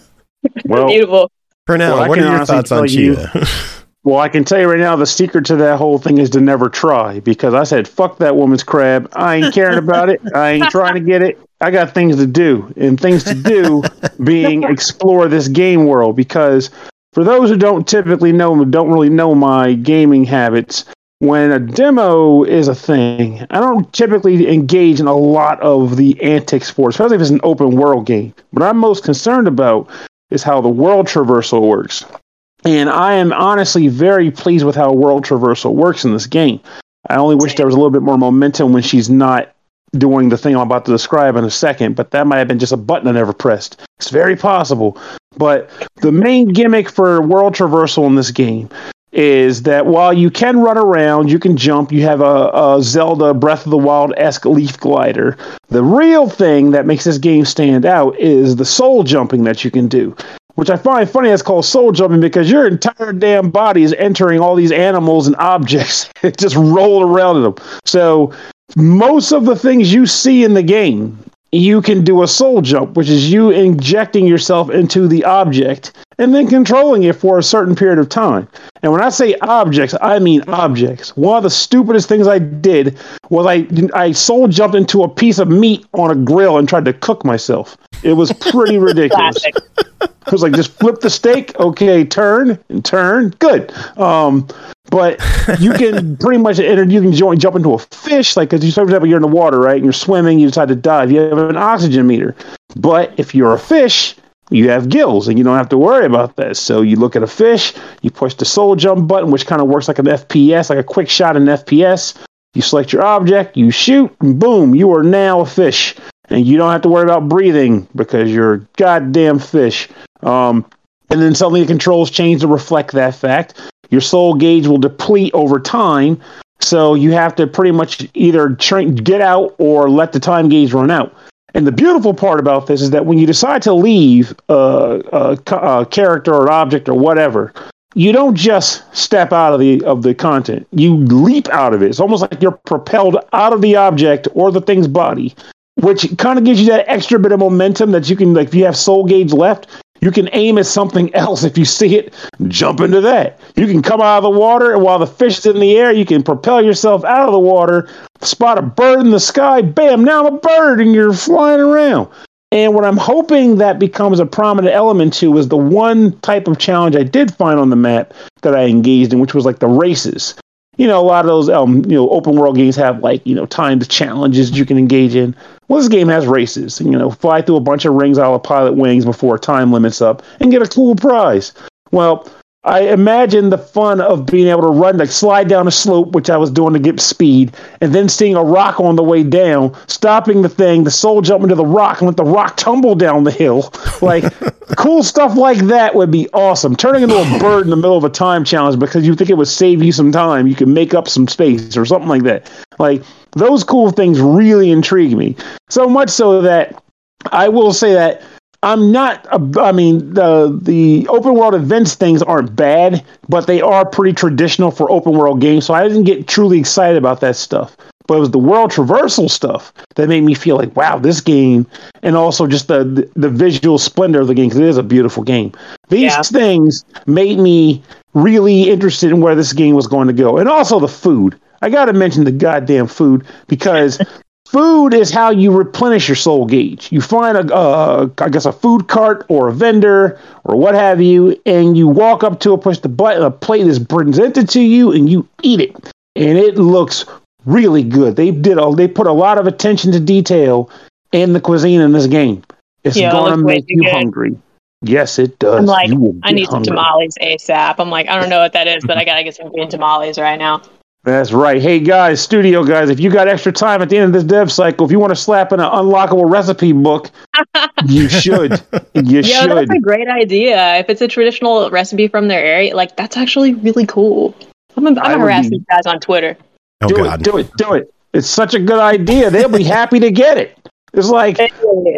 Well, beautiful. Pernell, well, what are your honestly thoughts on you, Cheetah? Well, I can tell you right now, the secret to that whole thing is to never try, because I said, fuck that woman's crab. I ain't caring about it. I ain't trying to get it. I got things to do, and things to do being explore this game world, because for those who don't typically know, don't really know my gaming habits, when a demo is a thing, I don't typically engage in a lot of the antics for it, especially if it's an open world game. What I'm most concerned about is how the world traversal works. And I am honestly very pleased with how world traversal works in this game. I only wish there was a little bit more momentum when she's not doing the thing I'm about to describe in a second, but that might have been just a button I never pressed. It's very possible. But the main gimmick for world traversal in this game is that while you can run around, you can jump, you have a, a Zelda Breath of the Wild-esque leaf glider. The real thing that makes this game stand out is the soul jumping that you can do, which I find funny that's called soul jumping, because your entire damn body is entering all these animals and objects. It just roll around in them. So most of the things you see in the game, you can do a soul jump, which is you injecting yourself into the object and then controlling it for a certain period of time. And when I say objects, I mean objects. One of the stupidest things I did was I I soul jumped into a piece of meat on a grill and tried to cook myself. It was pretty ridiculous. I was like, just flip the steak, okay, turn and turn, good. Um, but you can pretty much enter, you can join, jump into a fish, like, because you, for example, you're in the water, right, and you're swimming, you decide to dive, you have an oxygen meter. But if you're a fish, you have gills, and you don't have to worry about that. So you look at a fish, you push the soul jump button, which kind of works like an F P S, like a quick shot in F P S. You select your object, you shoot, and boom, you are now a fish. And you don't have to worry about breathing because you're a goddamn fish. Um, and then suddenly the controls change to reflect that fact. Your soul gauge will deplete over time, so you have to pretty much either tra- get out or let the time gauge run out. And the beautiful part about this is that when you decide to leave uh, a, a character or object or whatever, you don't just step out of the of the content. You leap out of it. It's almost like you're propelled out of the object or the thing's body, which kind of gives you that extra bit of momentum that you can, like, if you have soul gauge left, you can aim at something else. If you see it, jump into that. You can come out of the water, and while the fish is in the air, you can propel yourself out of the water, spot a bird in the sky, bam, now I'm a bird, and you're flying around. And what I'm hoping that becomes a prominent element to is the one type of challenge I did find on the map that I engaged in, which was like the races. You know, a lot of those, um, you know, open world games have, like, you know, timed challenges you can engage in. Well, this game has races. You know, fly through a bunch of rings out of Pilot Wings before time limits up and get a cool prize. Well, I imagine the fun of being able to run, like slide down a slope, which I was doing to get speed, and then seeing a rock on the way down, stopping the thing, the soul jump into the rock, and let the rock tumble down the hill. Like, cool stuff like that would be awesome. Turning into a bird in the middle of a time challenge because you think it would save you some time, you can make up some space or something like that. Like, those cool things really intrigue me. So much so that I will say that I'm not, I mean, the the open world events things aren't bad, but they are pretty traditional for open world games, so I didn't get truly excited about that stuff. But it was the world traversal stuff that made me feel like, wow, this game, and also just the, the, the visual splendor of the game, because it is a beautiful game. These yeah. things made me really interested in where this game was going to go. And also the food. I got to mention the goddamn food, because food is how you replenish your soul gauge. You find a, uh, I guess, a food cart or a vendor or what have you, and you walk up to it, push the button, a plate is presented to you, and you eat it. And it looks really good. They did a, they put a lot of attention to detail in the cuisine in this game. It's yeah, gonna make you good. hungry. Yes, it does. I'm like, I need hungry. some tamales ASAP. I'm like, I don't know what that is, but I gotta get some green tamales right now. That's right. Hey, guys, studio guys, if you got extra time at the end of this dev cycle, if you want to slap in an unlockable recipe book, you should. You Yo, should. That's a great idea. If it's a traditional recipe from their area, like, that's actually really cool. I'm going to harass these guys on Twitter. Oh, do God. it, do it, do it. It's such a good idea. They'll be happy to get it. It's like,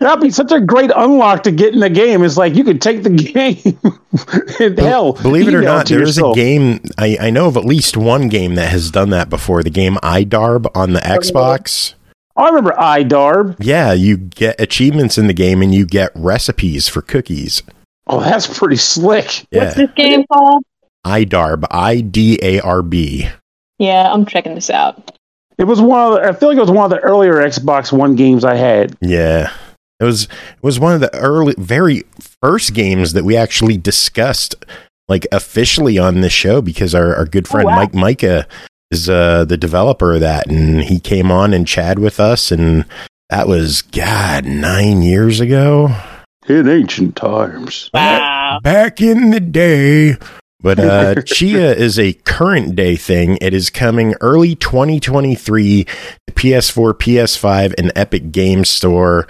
That'd be such a great unlock to get in the game. It's like you could take the game. and hell, believe it or email not, to there is a yourself. game. I, I know of at least one game that has done that before. The game iDarb on the Xbox. I remember iDarb. Yeah, you get achievements in the game and you get recipes for cookies. Oh, that's pretty slick. Yeah. What's this game called? iDarb, I D A R B. Yeah, I'm checking this out. It was one of the, I feel like it was one of the earlier Xbox One games I had. Yeah. It was it was one of the early very first games that we actually discussed like officially on this show because our, our good friend Oh, wow. Mike Micah is uh, the developer of that, and he came on and chatted with us, and that was God nine years ago. In ancient times. Wow. Back in the day. But uh, Chia is a current day thing. It is coming early twenty twenty-three to P S four, P S five, and Epic Games Store.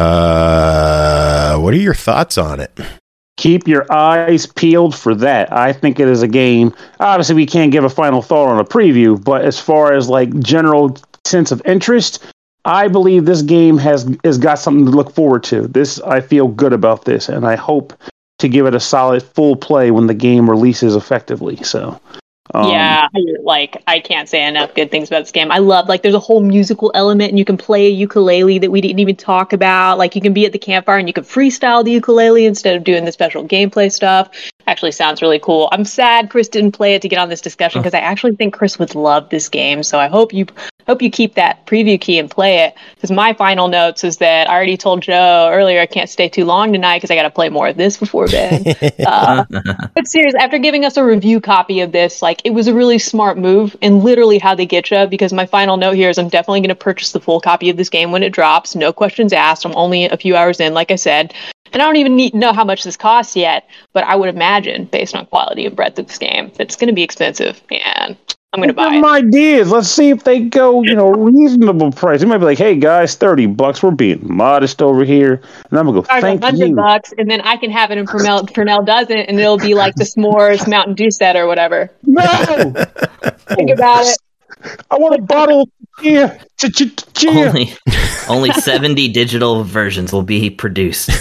Uh, what are your thoughts on it? Keep your eyes peeled for that. I think it is a game. Obviously, we can't give a final thought on a preview, but as far as like general sense of interest, I believe this game has has got something to look forward to. This I feel good about this, and I hope to give it a solid full play when the game releases effectively. So, um, yeah, like I can't say enough good things about this game. I love like there's a whole musical element, and you can play a ukulele that we didn't even talk about. Like you can be at the campfire and you can freestyle the ukulele instead of doing the special gameplay stuff. Actually, sounds really cool. I'm sad Chris didn't play it to get on this discussion because I actually think Chris would love this game. So I hope you hope you keep that preview key and play it. Because my final notes is that I already told Joe earlier I can't stay too long tonight because I got to play more of this before bed. uh, but seriously, after giving us a review copy of this, like it was a really smart move and literally how they get you. Because my final note here is I'm definitely going to purchase the full copy of this game when it drops. No questions asked. I'm only a few hours in, like I said. And I don't even need know how much this costs yet, but I would imagine, based on quality and breadth of this game, that it's going to be expensive, and I'm going to buy Give it. them ideas. Let's see if they go, you know, reasonable price. They might be like, "Hey guys, thirty bucks. We're being modest over here," and I'm gonna go. Charge Thank a hundred you. bucks, and then I can have it, and Pernell, Pernell doesn't, and it'll be like the s'mores Mountain Dew set or whatever. No, Think about it. I want a bottle of cheer. Cheer. Only, only seventy digital versions will be produced.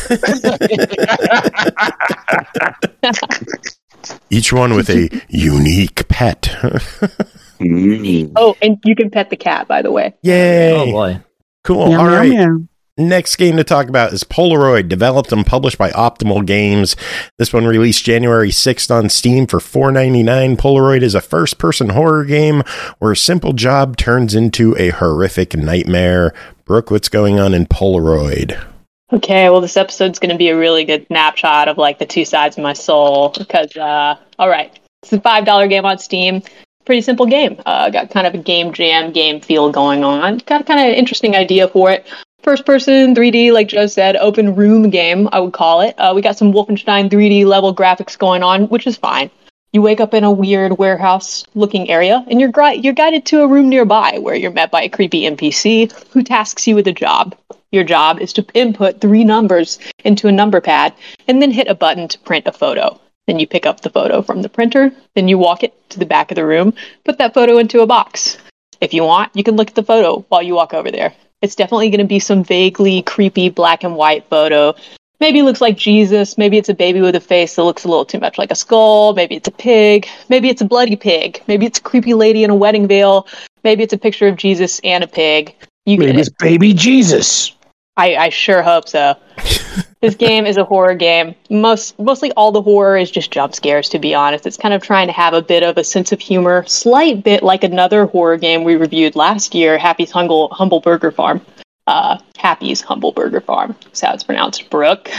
Each one with a unique pet. Oh, and you can pet the cat, by the way. Yay. Oh boy. Cool. All right. Next game to talk about is Polaroid, developed and published by Optimal Games. This one released January sixth on Steam for four ninety-nine. Polaroid is a first-person horror game where a simple job turns into a horrific nightmare. Brooke, what's going on in Polaroid? Okay, well, this episode's going to be a really good snapshot of like the two sides of my soul because, uh, all right, it's a five dollar game on Steam. Pretty simple game. Uh, got kind of a game jam, game feel going on. Got a kind of interesting idea for it. First person, three D, like Joe said, open room game, I would call it. Uh, we got some Wolfenstein three D level graphics going on, which is fine. You wake up in a weird warehouse-looking area, and you're, gri- you're guided to a room nearby where you're met by a creepy N P C who tasks you with a job. Your job is to input three numbers into a number pad, and then hit a button to print a photo. Then you pick up the photo from the printer, then you walk it to the back of the room, put that photo into a box. If you want, you can look at the photo while you walk over there. It's definitely going to be some vaguely creepy black and white photo. Maybe it looks like Jesus. Maybe it's a baby with a face that looks a little too much like a skull. Maybe it's a pig. Maybe it's a bloody pig. Maybe it's a creepy lady in a wedding veil. Maybe it's a picture of Jesus and a pig. You get Maybe it. it's baby Jesus. I, I sure hope so. This game is a horror game. Most mostly all the horror is just jump scares, to be honest. It's kind of trying to have a bit of a sense of humor, slight bit like another horror game we reviewed last year, Happy's Humble, Humble Burger Farm. Uh, Happy's Humble Burger Farm. That's how it's pronounced, Brooke.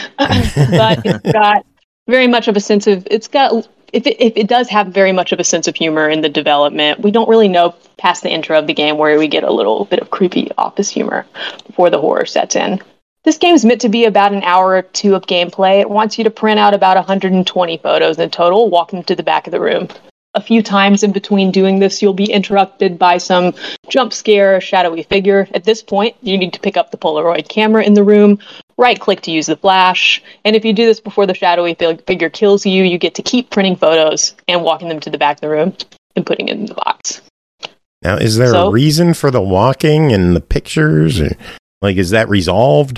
But it's got very much of a sense of, it's got, if it, if it does have very much of a sense of humor in the development, we don't really know past the intro of the game where we get a little bit of creepy office humor before the horror sets in. This game is meant to be about an hour or two of gameplay. It wants you to print out about one hundred twenty photos in total, walk them to the back of the room. A few times in between doing this, you'll be interrupted by some jump scare or shadowy figure. At this point, you need to pick up the Polaroid camera in the room, right-click to use the flash, and if you do this before the shadowy figure kills you, you get to keep printing photos and walking them to the back of the room and putting it in the box. Now, is there So- a reason for the walking and the pictures? Or, like, is that resolved?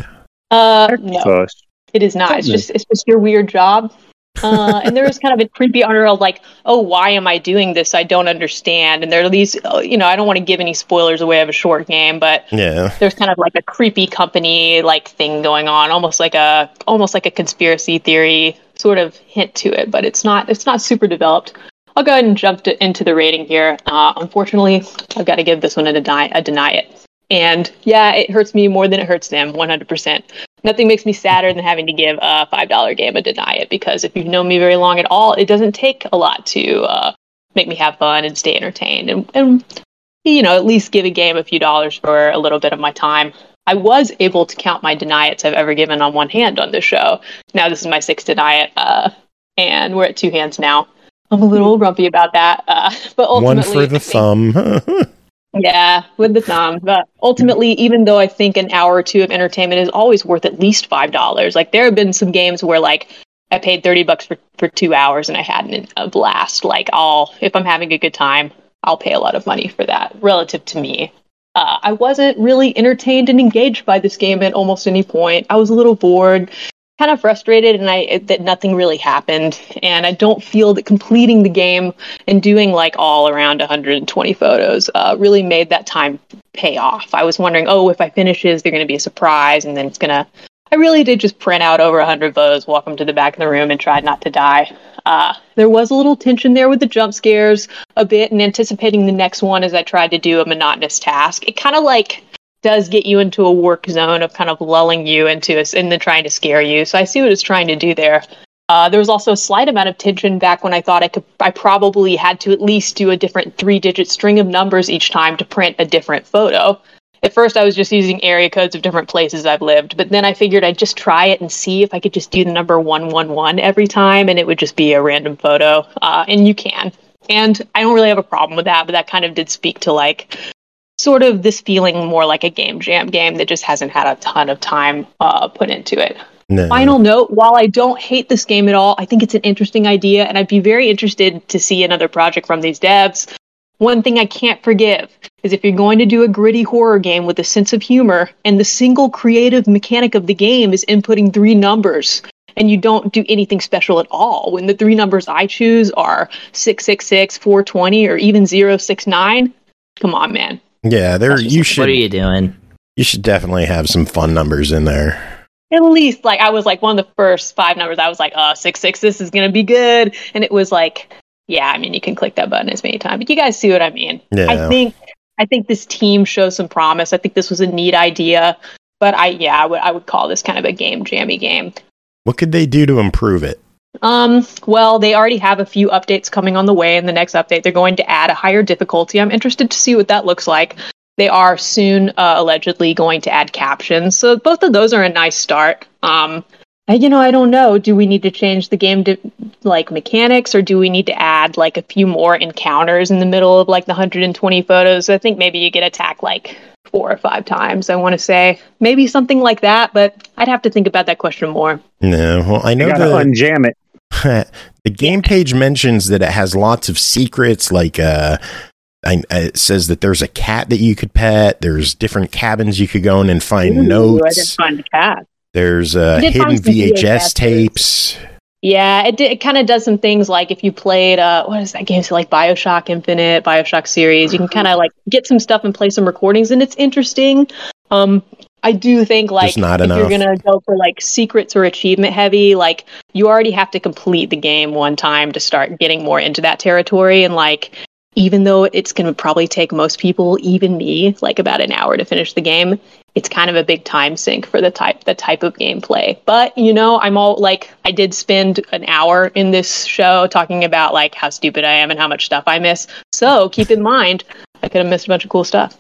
Uh, no, Gosh. it is not. It's just it's just your weird job. Uh, and there is kind of a creepy underworld, like, oh, why am I doing this? I don't understand. And there are these, uh, you know, I don't want to give any spoilers away of a short game, but Yeah. there's kind of like a creepy company like thing going on, almost like a almost like a conspiracy theory sort of hint to it, but it's not it's not super developed. I'll go ahead and jump to, into the rating here. Uh, unfortunately, I've got to give this one a deny a deny it. And yeah, it hurts me more than it hurts them, one hundred percent. Nothing makes me sadder than having to give a five dollar game a deny it, because if you've known me very long at all, it doesn't take a lot to uh, make me have fun and stay entertained. And, and, you know, at least give a game a few dollars for a little bit of my time. I was able to count my deny it's I've ever given on one hand on this show. Now this is my sixth deny it, uh, and we're at two hands now. I'm a little grumpy about that, uh, but ultimately... One for the thumb. Yeah, with the thumb. But ultimately, even though I think an hour or two of entertainment is always worth at least five dollars, like there have been some games where like I paid thirty bucks for, for two hours and I had an, a blast. Like, I'll, if I'm having a good time, I'll pay a lot of money for that relative to me. Uh, I wasn't really entertained and engaged by this game at almost any point. I was a little bored, kind of frustrated, and I that nothing really happened. And I don't feel that completing the game and doing like all around one hundred twenty photos uh, really made that time pay off. I was wondering, oh, if I finish this, they're going to be a surprise, and then it's going to... I really did just print out over one hundred photos, walk them to the back of the room, and tried not to die. Uh, there was a little tension there with the jump scares a bit, and anticipating the next one as I tried to do a monotonous task. It kind of like does get you into a work zone of kind of lulling you into it and then trying to scare you. So I see what it's trying to do there. Uh, there was also a slight amount of tension back when I thought I could. I probably had to at least do a different three-digit string of numbers each time to print a different photo. At first, I was just using area codes of different places I've lived, but then I figured I'd just try it and see if I could just do the number one one one every time, and it would just be a random photo. Uh, and you can. And I don't really have a problem with that, but that kind of did speak to, like, sort of this feeling more like a game jam game that just hasn't had a ton of time uh, put into it. No. Final note, while I don't hate this game at all, I think it's an interesting idea, and I'd be very interested to see another project from these devs. One thing I can't forgive is if you're going to do a gritty horror game with a sense of humor, and the single creative mechanic of the game is inputting three numbers, and you don't do anything special at all, when the three numbers I choose are six six six, four twenty, or even zero six nine, come on, man. Yeah, there That's just- you should What are you doing? you should definitely have some fun numbers in there. At least, like, I was like, one of the first five numbers, I was like, oh, six six, this is going to be good. And it was like, yeah, I mean, you can click that button as many times, but you guys see what I mean. Yeah. I think I think this team shows some promise. I think this was a neat idea, but I, yeah, I would I would call this kind of a game jammy game. What could they do to improve it? Um, well, they already have a few updates coming on the way. In the next update, they're going to add a higher difficulty. I'm interested to see what that looks like. They are soon uh, allegedly going to add captions, so both of those are a nice start. Um, and, you know, I don't know. Do we need to change the game to like mechanics, or do we need to add like a few more encounters in the middle of like the one hundred twenty photos? I think maybe you get attacked like four or five times. I want to say maybe something like that, but I'd have to think about that question more. No, well, I know You gotta the unjam it. the game page mentions that it has lots of secrets, like uh, I, it says that there's a cat that you could pet. There's different cabins you could go in and find Ooh, notes. I didn't find the cat. There's uh, I did find hidden some V H S V H S tapes. Yeah, it did, it kind of does some things like if you played uh what is that game? So like BioShock Infinite, BioShock series, you can kind of like get some stuff and play some recordings, and it's interesting. Um, I do think like Just not if enough. you're gonna go for like secrets or achievement heavy, like you already have to complete the game one time to start getting more into that territory, and like even though it's gonna probably take most people, even me, like about an hour to finish the game, it's kind of a big time sink for the type the type of gameplay. But, you know, I'm all like, I did spend an hour in this show talking about like how stupid I am and how much stuff I miss. So keep in mind, I could have missed a bunch of cool stuff.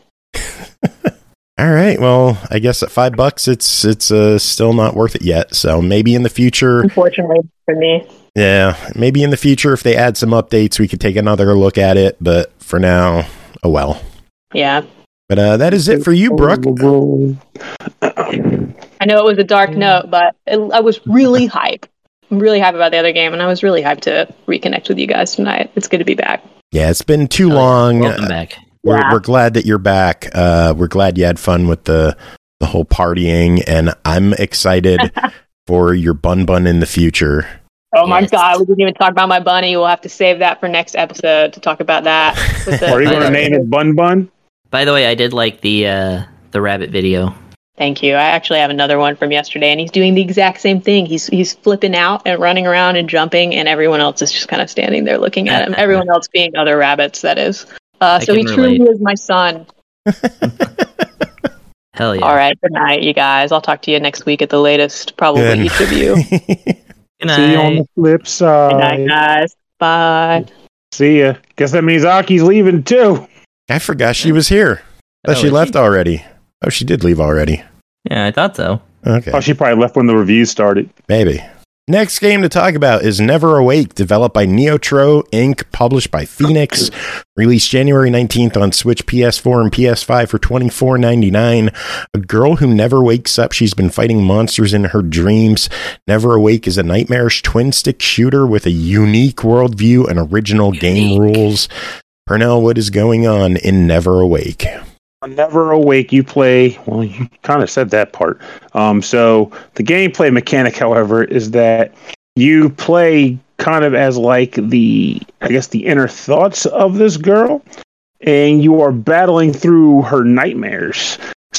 All right, well, I guess at five bucks, it's it's uh, still not worth it yet. So maybe in the future, Unfortunately for me. yeah, maybe in the future, if they add some updates, we could take another look at it. But for now, oh well. Yeah. But uh, that is it for you, Brooke. I know it was a dark note, but it, I was really hyped. I'm really hyped about the other game, and I was really hyped to reconnect with you guys tonight. It's good to be back. Yeah, it's been too Oh, yeah. long. Welcome Uh, back. We're, Yeah. we're glad that you're back. Uh, we're glad you had fun with the the whole partying, and I'm excited for your bun bun in the future. Oh my Yes. God, we didn't even talk about my bunny. We'll have to save that for next episode to talk about that. With the- Are you going to I- name it Bun Bun? By the way, I did like the uh, the rabbit video. Thank you. I actually have another one from yesterday, and he's doing the exact same thing. He's he's flipping out and running around and jumping, and everyone else is just kind of standing there looking at him. Everyone else being other rabbits, that is. Uh, I so he can truly relate. is my son. Hell yeah! All right, good night, you guys. I'll talk to you next week at the latest, probably Good. each of you. Good See you on night. the flip Good night, side. guys. Bye. See ya. Guess that means Aki's leaving too. I forgot she was here. Oh, Oh, she is left she? already. Oh, she did leave already. Yeah, I thought so. Okay, Oh, she probably left when the reviews started. maybe. Next game to talk about is Never Awake, developed by Neotro Incorporated, published by Phoenix, released January nineteenth on Switch, P S four, and P S five for twenty-four ninety-nine. A girl who never wakes up. She's been fighting monsters in her dreams. Never Awake is a nightmarish twin-stick shooter with a unique worldview and original game rules. Pernell, what is going on in Never Awake? Never Awake, you play. Well, you kind of said that part. Um, so the gameplay mechanic, however, is that you play kind of as like the, I guess, the inner thoughts of this girl, and you are battling through her nightmares.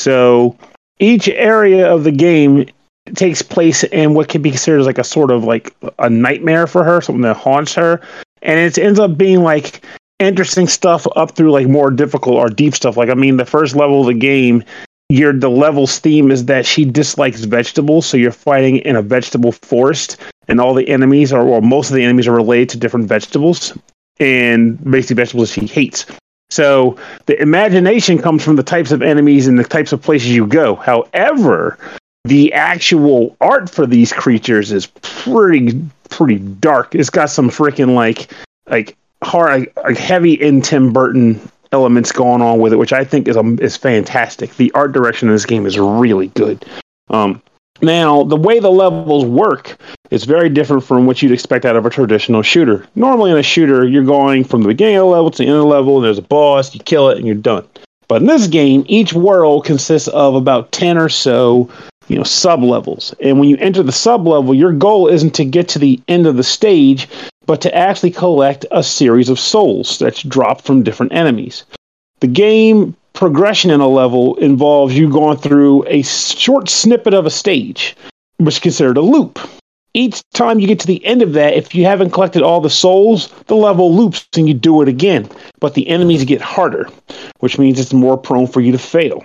So each area of the game takes place in what can be considered as like a sort of like a nightmare for her, something that haunts her, and it ends up being like interesting stuff up through like more difficult or deep stuff. Like, I mean, the first level of the game, your the level's theme is that she dislikes vegetables, so you're fighting in a vegetable forest, and all the enemies are, or most of the enemies are related to different vegetables, and basically vegetables she hates. So the imagination comes from the types of enemies and the types of places you go. However, the actual art for these creatures is pretty pretty dark. It's got some freaking like like hard, like heavy in Tim Burton elements going on with it, which I think is um, is fantastic. The art direction in this game is really good. Um, now, the way the levels work is very different from what you'd expect out of a traditional shooter. Normally, in a shooter, you're going from the beginning of the level to the end of the level, and there's a boss, you kill it, and you're done. But in this game, each world consists of about ten or so, you know, sub-levels. And when you enter the sub-level, your goal isn't to get to the end of the stage, but to actually collect a series of souls that's dropped from different enemies. The game progression in a level involves you going through a short snippet of a stage, which is considered a loop. Each time you get to the end of that, if you haven't collected all the souls, the level loops and you do it again. But the enemies get harder, which means it's more prone for you to fail.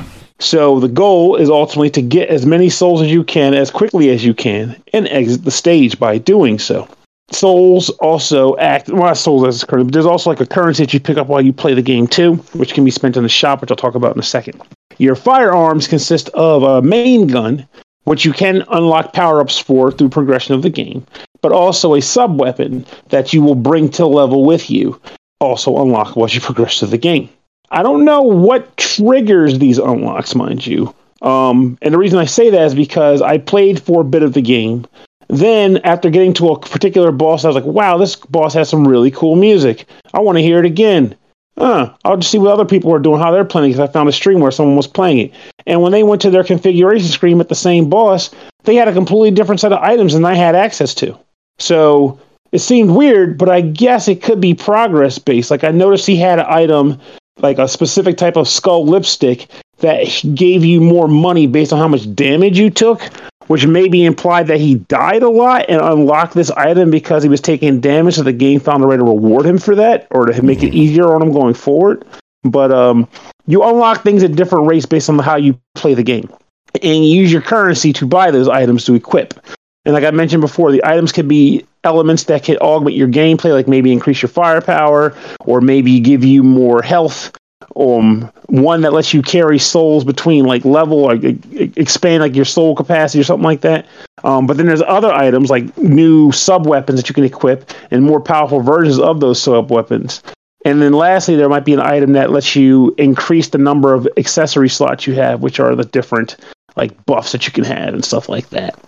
So the goal is ultimately to get as many souls as you can, as quickly as you can, and exit the stage by doing so. Souls also act, well, not souls as currency, but there's also like a currency that you pick up while you play the game too, which can be spent in the shop, which I'll talk about in a second. Your firearms consist of a main gun, which you can unlock power-ups for through progression of the game, but also a sub-weapon that you will bring to level with you, also unlockable as you progress through the game. I don't know what triggers these unlocks, mind you. Um, and the reason I say that is because I played for a bit of the game. Then, after getting to a particular boss, I was like, wow, this boss has some really cool music. I want to hear it again. Huh, I'll just see what other people are doing, how they're playing, because I found a stream where someone was playing it. And when they went to their configuration screen at the same boss, they had a completely different set of items than I had access to. So, it seemed weird, but I guess it could be progress-based. Like, I noticed he had an item, like a specific type of skull lipstick, that gave you more money based on how much damage you took, which maybe implied that he died a lot and unlocked this item because he was taking damage, so the game found a way to reward him for that, or to make it easier on him going forward. But um, you unlock things at different rates based on how you play the game. And you use your currency to buy those items to equip. And like I mentioned before, the items can be elements that can augment your gameplay, like maybe increase your firepower, or maybe give you more health. Um, one that lets you carry souls between like level, or expand like your soul capacity or something like that. Um, but then there's other items like new sub weapons that you can equip and more powerful versions of those sub weapons. And then lastly, there might be an item that lets you increase the number of accessory slots you have, which are the different like buffs that you can have and stuff like that.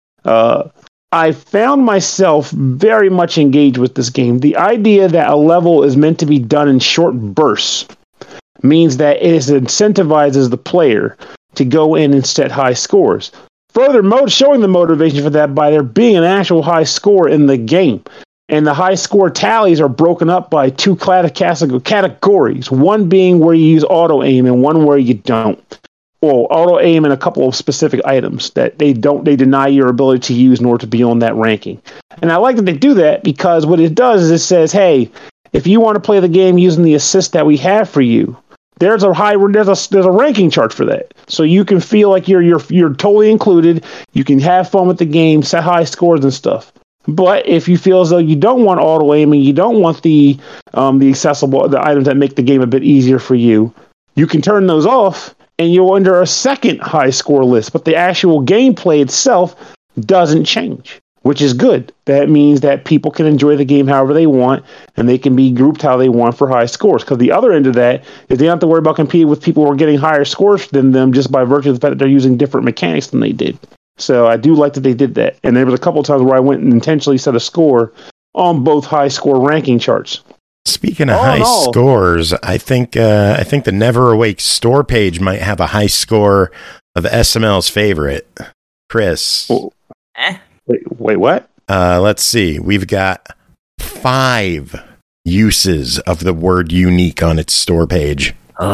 Uh, I found myself very much engaged with this game. The idea that a level is meant to be done in short bursts means that it incentivizes the player to go in and set high scores. Further, mo- showing the motivation for that by there being an actual high score in the game. And the high score tallies are broken up by two categories, one being where you use auto aim and one where you don't. Well, auto aim and a couple of specific items that they don't, they deny your ability to use in order to be on that ranking. And I like that they do that because what it does is it says, hey, if you want to play the game using the assist that we have for you, there's a high there's a there's a ranking chart for that, so you can feel like you're you're you're totally included. You can have fun with the game, set high scores and stuff. But if you feel as though you don't want auto aiming, you don't want the um, the accessible the items that make the game a bit easier for you, you can turn those off, and you're under a second high score list. But the actual gameplay itself doesn't change, which is good. That means that people can enjoy the game however they want, and they can be grouped how they want for high scores. Because the other end of that is they don't have to worry about competing with people who are getting higher scores than them just by virtue of the fact that they're using different mechanics than they did. So I do like that they did that. And there was a couple of times where I went and intentionally set a score on both high score ranking charts. Speaking of All high in all- scores, I think uh, I think the Never Awake store page might have a high score of S M L's favorite, Chris. Oh. Eh? Wait, wait, what? Uh, let's see. We've got five uses of the word unique on its store page.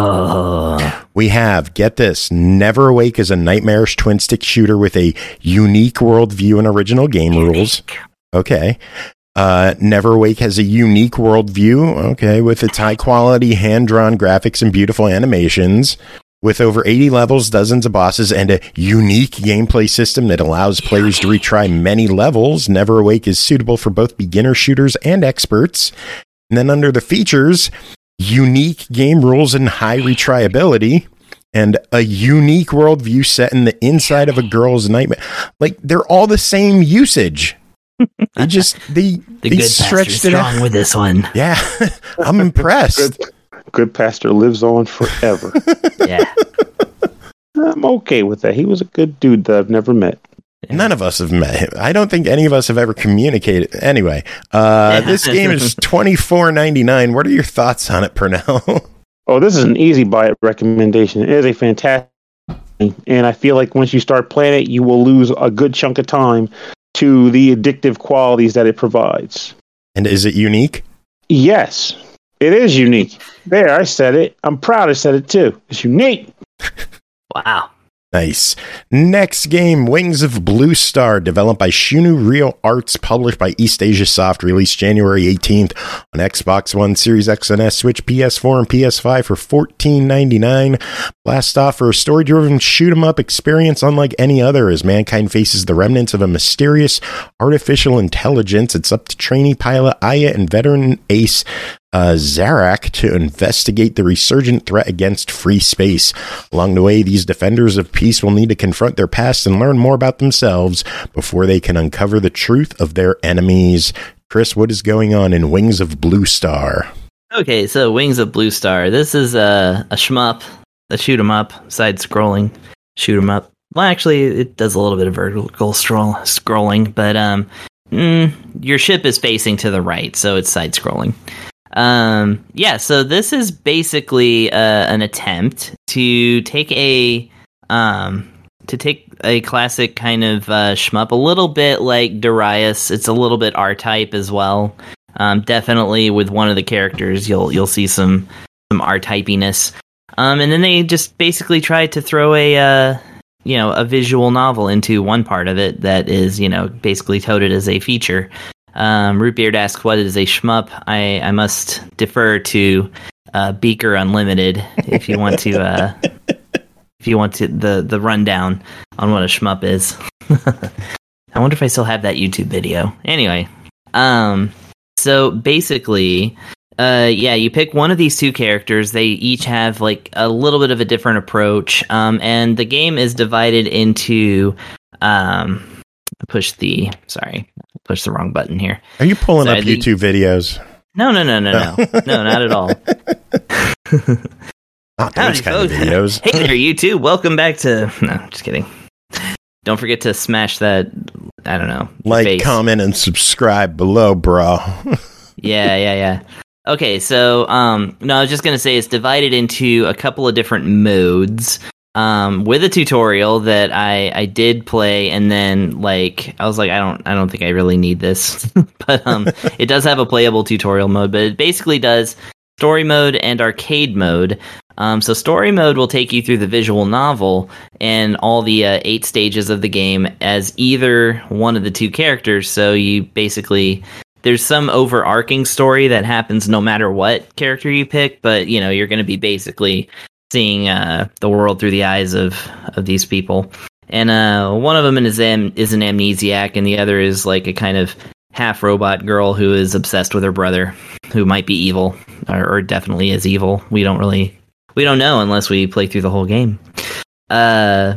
Oh. We have, get this, Never Awake is a nightmarish twin stick shooter with a unique worldview and original game rules. Okay. Uh, Never Awake has a unique worldview, okay, with its high quality hand drawn graphics and beautiful animations. With over eighty levels, dozens of bosses, and a unique gameplay system that allows players to retry many levels, Never Awake is suitable for both beginner shooters and experts. And then under the features, unique game rules and high retriability, and a unique worldview set in the inside of a girl's nightmare. Like, they're all the same usage. They just, they, The they good stretched pastor's it strong out. with this one. Yeah, I'm impressed. Good, good pastor lives on forever. Yeah. I'm okay with that. He was a good dude that I've never met. None of us have met him. I don't think any of us have ever communicated. Anyway, uh, Yeah. this game is twenty-four ninety-nine. What are your thoughts on it, Purnell? Oh, this is an easy buy it recommendation. It is a fantastic game, and I feel like once you start playing it, you will lose a good chunk of time to the addictive qualities that it provides. And is it unique? Yes, it is unique. There, I said it. I'm proud I said it too. It's unique. Wow. Nice. Next game, Wings of Blue Star, developed by Shunu Real Arts, published by East Asia Soft, released January eighteenth on Xbox One, Series X and S, Switch, P S four, and P S five for fourteen ninety-nine. Blast off for a story-driven shoot-'em-up experience unlike any other as mankind faces the remnants of a mysterious artificial intelligence. It's up to trainee pilot Aya and veteran ace Uh, Zarak to investigate the resurgent threat against free space. Along the way, these defenders of peace will need to confront their past and learn more about themselves before they can uncover the truth of their enemies. Chris, what is going on in Wings of Blue Star? Okay, so Wings of Blue Star. This is a, a shmup, a shoot 'em up, side scrolling shoot 'em up. Well, actually, it does a little bit of vertical scroll scrolling, but um, mm, your ship is facing to the right, so it's side scrolling. Um, yeah, so this is basically uh, an attempt to take a um, to take a classic kind of uh, shmup, a little bit like Darius. It's a little bit R-type as well. Um, definitely with one of the characters, you'll you'll see some some R-typiness. Um, and then they just basically tried to throw a uh, you know a visual novel into one part of it that is you know basically touted as a feature. Um, Rootbeard asks, what is a shmup? I, I must defer to uh, Beaker Unlimited if you want to uh, if you want to the, the rundown on what a shmup is. I wonder if I still have that YouTube video. Anyway, um, so basically, uh, yeah, you pick one of these two characters. They each have like a little bit of a different approach, um, and the game is divided into. Um, push the sorry, push the wrong button here. Are you pulling Sorry, up the- YouTube videos? No, no, no, no, no, no, not at all. Not those Howdy, kind of folks. videos. Hey there, YouTube. Welcome back to. No, just kidding. Don't forget to smash that. I don't know. Like, face. comment, and subscribe below, bro. Yeah, yeah, yeah. Okay, so um, no, I was just gonna say it's divided into a couple of different modes. um, with a tutorial that I, I did play, and then like I was like, I don't I don't think I really need this, but um, it does have a playable tutorial mode, but it basically does story mode and arcade mode. Um, so story mode will take you through the visual novel and all the uh, eight stages of the game as either one of the two characters. So you basically, there's some overarching story that happens no matter what character you pick, but you know, you're going to be basically seeing uh, the world through the eyes of, of these people. And uh, one of them is, am- is an amnesiac, and the other is like a kind of half robot girl who is obsessed with her brother, who might be evil, or, or definitely is evil. We don't really... We don't know unless we play through the whole game. Uh,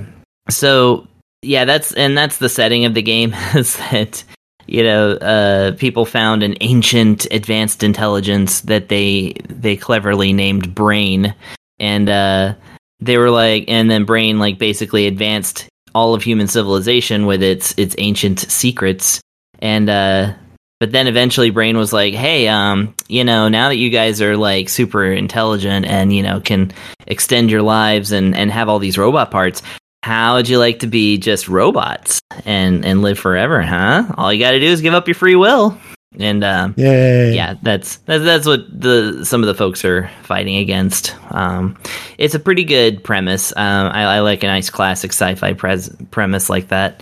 so yeah, that's and that's the setting of the game. Is that, you know, uh, people found an ancient advanced intelligence that they they cleverly named Brain, and uh, they were like, and then Brain like basically advanced all of human civilization with its its ancient secrets, and uh, but then eventually Brain was like, hey, um, you know, now that you guys are like super intelligent and, you know, can extend your lives and, and have all these robot parts, how would you like to be just robots and, and live forever, huh? All you got to do is give up your free will. And um, Yay. yeah, that's, that's that's what the some of the folks are fighting against. Um, it's a pretty good premise. Um, I, I like a nice classic sci-fi pres- premise like that.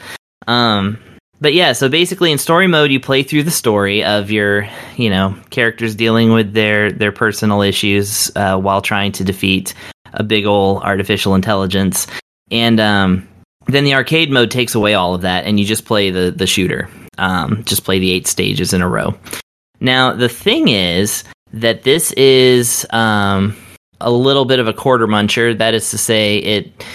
Um But yeah, so basically in story mode, you play through the story of your, you know, characters dealing with their, their personal issues uh, while trying to defeat a big ol' artificial intelligence. And um, then the arcade mode takes away all of that, and you just play the, the shooter. Um, just play the eight stages in a row. Now, the thing is that this is um, a little bit of a quarter muncher. That is to say, it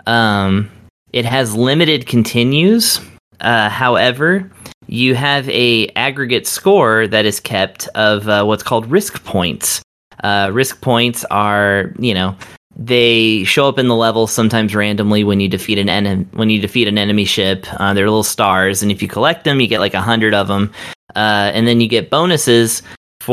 um, it has limited continues. Uh, however, you have a aggregate score that is kept of uh, what's called risk points. Uh, risk points are, you know, they show up in the level sometimes randomly when you defeat an enemy. When you defeat an enemy ship, uh, they're little stars, and if you collect them, you get like a hundred of them, uh, and then you get bonuses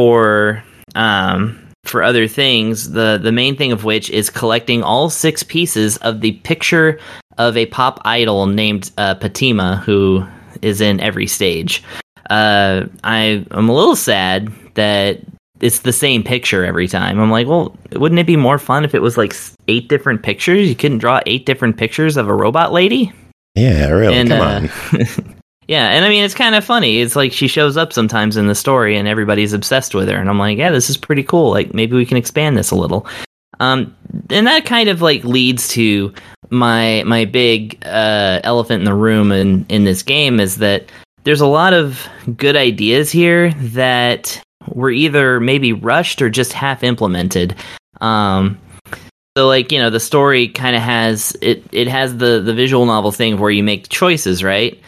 for um, for other things. The the main thing of which is collecting all six pieces of the picture of a pop idol named uh, Patima, who is in every stage. Uh, I, I'm a little sad that it's the same picture every time. I'm like, well, wouldn't it be more fun if it was like eight different pictures? You couldn't draw eight different pictures of a robot lady? Yeah, really, and, come uh, on. Yeah, and I mean, it's kind of funny. It's like she shows up sometimes in the story and everybody's obsessed with her. And I'm like, yeah, this is pretty cool. Like, maybe we can expand this a little. Um, and that kind of like leads to my my big uh, elephant in the room in, in this game is that there's a lot of good ideas here that were either maybe rushed or just half implemented. Um, so like, you know, the story kind of has it it has the, the visual novel thing where you make choices, right?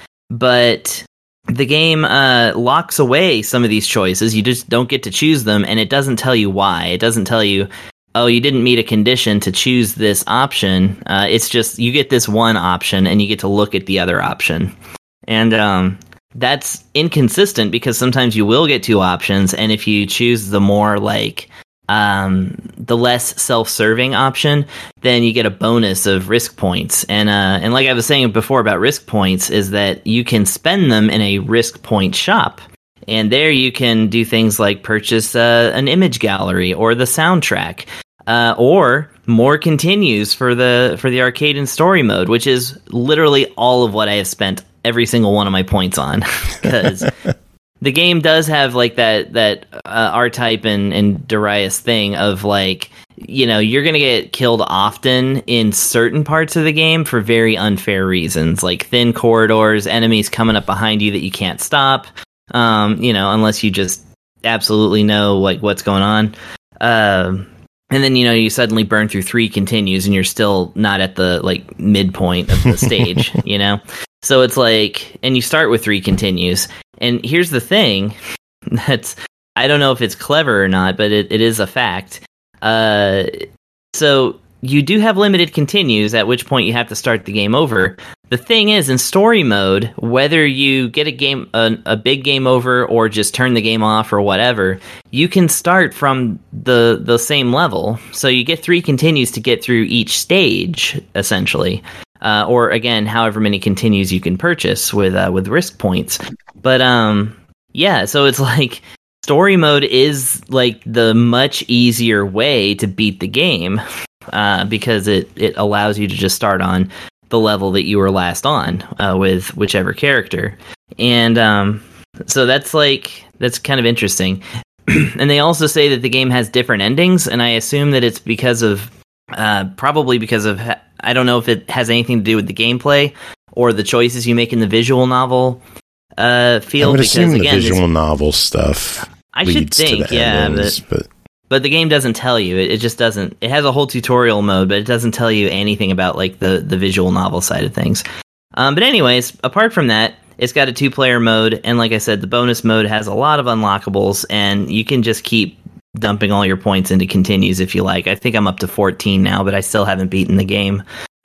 But the game uh, locks away some of these choices. You just don't get to choose them, and it doesn't tell you why. It doesn't tell you, oh, you didn't meet a condition to choose this option. Uh, it's just you get this one option and you get to look at the other option. And um, that's inconsistent because sometimes you will get two options. And if you choose the more like um, the less self-serving option, then you get a bonus of risk points. And uh, and like I was saying before about risk points is that you can spend them in a risk point shop. And there you can do things like purchase uh, an image gallery or the soundtrack, uh, or more continues for the for the arcade and story mode, which is literally all of what I have spent every single one of my points on. Because the game does have like that that uh, R-Type and, and Darius thing of like, you know, you're going to get killed often in certain parts of the game for very unfair reasons, like thin corridors, enemies coming up behind you that you can't stop. Um, you know, unless you just absolutely know like what's going on. Um, and then, you know, you suddenly burn through three continues and you're still not at the like midpoint of the stage, you know? So it's like, and you start with three continues. And here's the thing that's, I don't know if it's clever or not, but it, it is a fact. Uh, so you do have limited continues, at which point you have to start the game over. The thing is, in story mode, whether you get a game, a, a big game over, or just turn the game off or whatever, you can start from the the same level. So you get three continues to get through each stage, essentially, uh, or again, however many continues you can purchase with uh, with risk points. But um, yeah, so it's like story mode is like the much easier way to beat the game. Uh, because it, it allows you to just start on the level that you were last on uh, with whichever character. And um, so that's like, that's kind of interesting. And they also say that the game has different endings, and I assume that it's because of, uh, probably because of, I don't know if it has anything to do with the gameplay or the choices you make in the visual novel uh, field. I would because, assume again, the visual novel stuff I should think, yeah, endings, but... but But the game doesn't tell you. It, it just doesn't. It has a whole tutorial mode, but it doesn't tell you anything about like the, the visual novel side of things. Um, but anyways, apart from that, it's got a two-player mode, and like I said, the bonus mode has a lot of unlockables, and you can just keep dumping all your points into continues if you like. I think I'm up to fourteen now, but I still haven't beaten the game.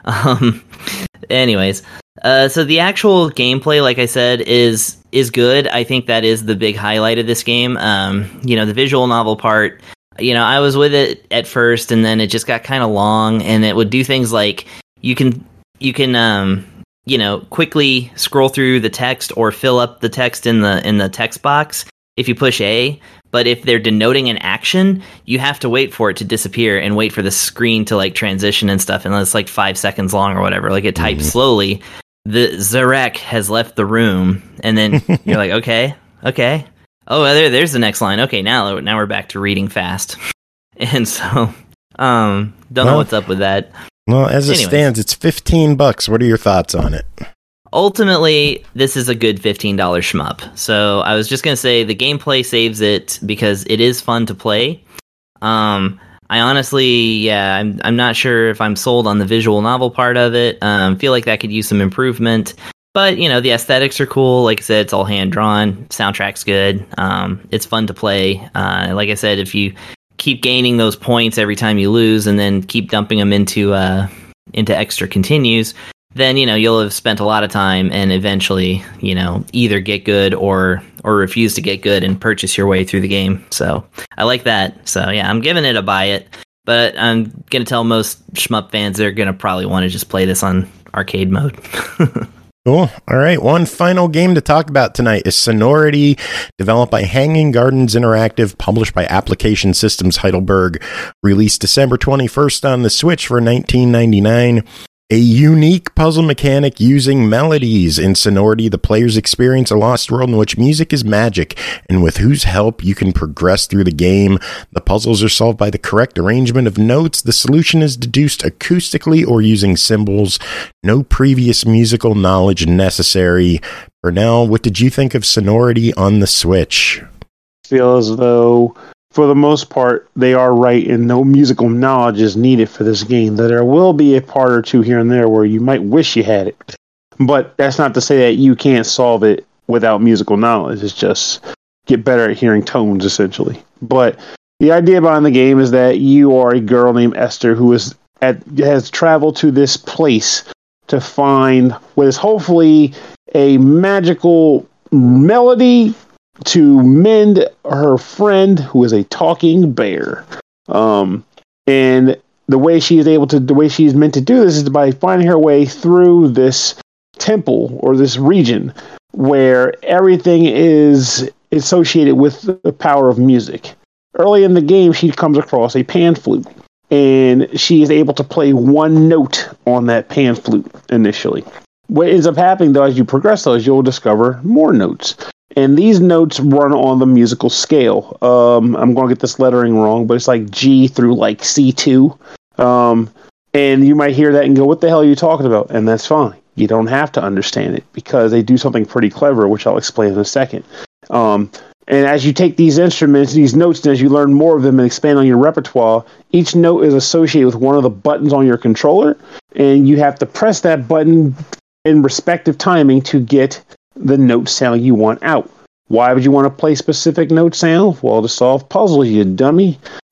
Um, anyways, uh, so the actual gameplay, like I said, is is good. I think that is the big highlight of this game. Um, you know, the visual novel part. You know, I was with it at first, and then it just got kind of long, and it would do things like you can, you can, um, you know, quickly scroll through the text or fill up the text in the in the text box if you push A. But if they're denoting an action, you have to wait for it to disappear and wait for the screen to like transition and stuff, and it's like five seconds long or whatever. Like it types mm-hmm. slowly. The Zarek has left the room, and then you're like, okay, okay. Oh, there, there's the next line. Okay, now now we're back to reading fast. And so, um, don't well, know what's up with that. Well, as Anyways, it stands, it's fifteen bucks. What are your thoughts on it? Ultimately, this is a good fifteen dollars shmup. So I was just going to say the gameplay saves it because it is fun to play. Um, I honestly, yeah, I'm I'm not sure if I'm sold on the visual novel part of it. Um, feel like that could use some improvement. But, you know, the aesthetics are cool. Like I said, it's all hand-drawn. Soundtrack's good. Um, it's fun to play. Uh, like I said, if you keep gaining those points every time you lose and then keep dumping them into uh, into extra continues, then, you know, you'll have spent a lot of time and eventually, you know, either get good or or refuse to get good and purchase your way through the game. So I like that. So, yeah, I'm giving it a buy it. But I'm going to tell most shmup fans they're going to probably want to just play this on arcade mode. Cool. All right. One final game to talk about tonight is Sonority, developed by Hanging Gardens Interactive, published by Application Systems Heidelberg, released December twenty-first on the Switch for nineteen ninety-nine. A unique puzzle mechanic using melodies. In Sonority, the players experience a lost world in which music is magic, and with whose help you can progress through the game. The puzzles are solved by the correct arrangement of notes. The solution is deduced acoustically or using symbols. No previous musical knowledge necessary. Pernell, what did you think of Sonority on the Switch? I feel as though, for the most part, they are right, and no musical knowledge is needed for this game. That there will be a part or two here and there where you might wish you had it. But that's not to say that you can't solve it without musical knowledge. It's just get better at hearing tones, essentially. But the idea behind the game is that you are a girl named Esther who is at, has traveled to this place to find what is hopefully a magical melody to mend her friend, who is a talking bear. Um, and the way she is able to, the way she is meant to do this is by finding her way through this temple or this region where everything is associated with the power of music. Early in the game, she comes across a pan flute, and she is able to play one note on that pan flute initially. What ends up happening, though, as you progress, though, is you'll discover more notes. And these notes run on the musical scale. Um, I'm going to get this lettering wrong, but it's like G through like C two. Um, and you might hear that and go, what the hell are you talking about? And that's fine. You don't have to understand it because they do something pretty clever, which I'll explain in a second. Um, and as you take these instruments, these notes, and as you learn more of them and expand on your repertoire, each note is associated with one of the buttons on your controller. And you have to press that button in respective timing to get the note sound you want out. Why would you want to play specific note sound? Well, to solve puzzles, you dummy.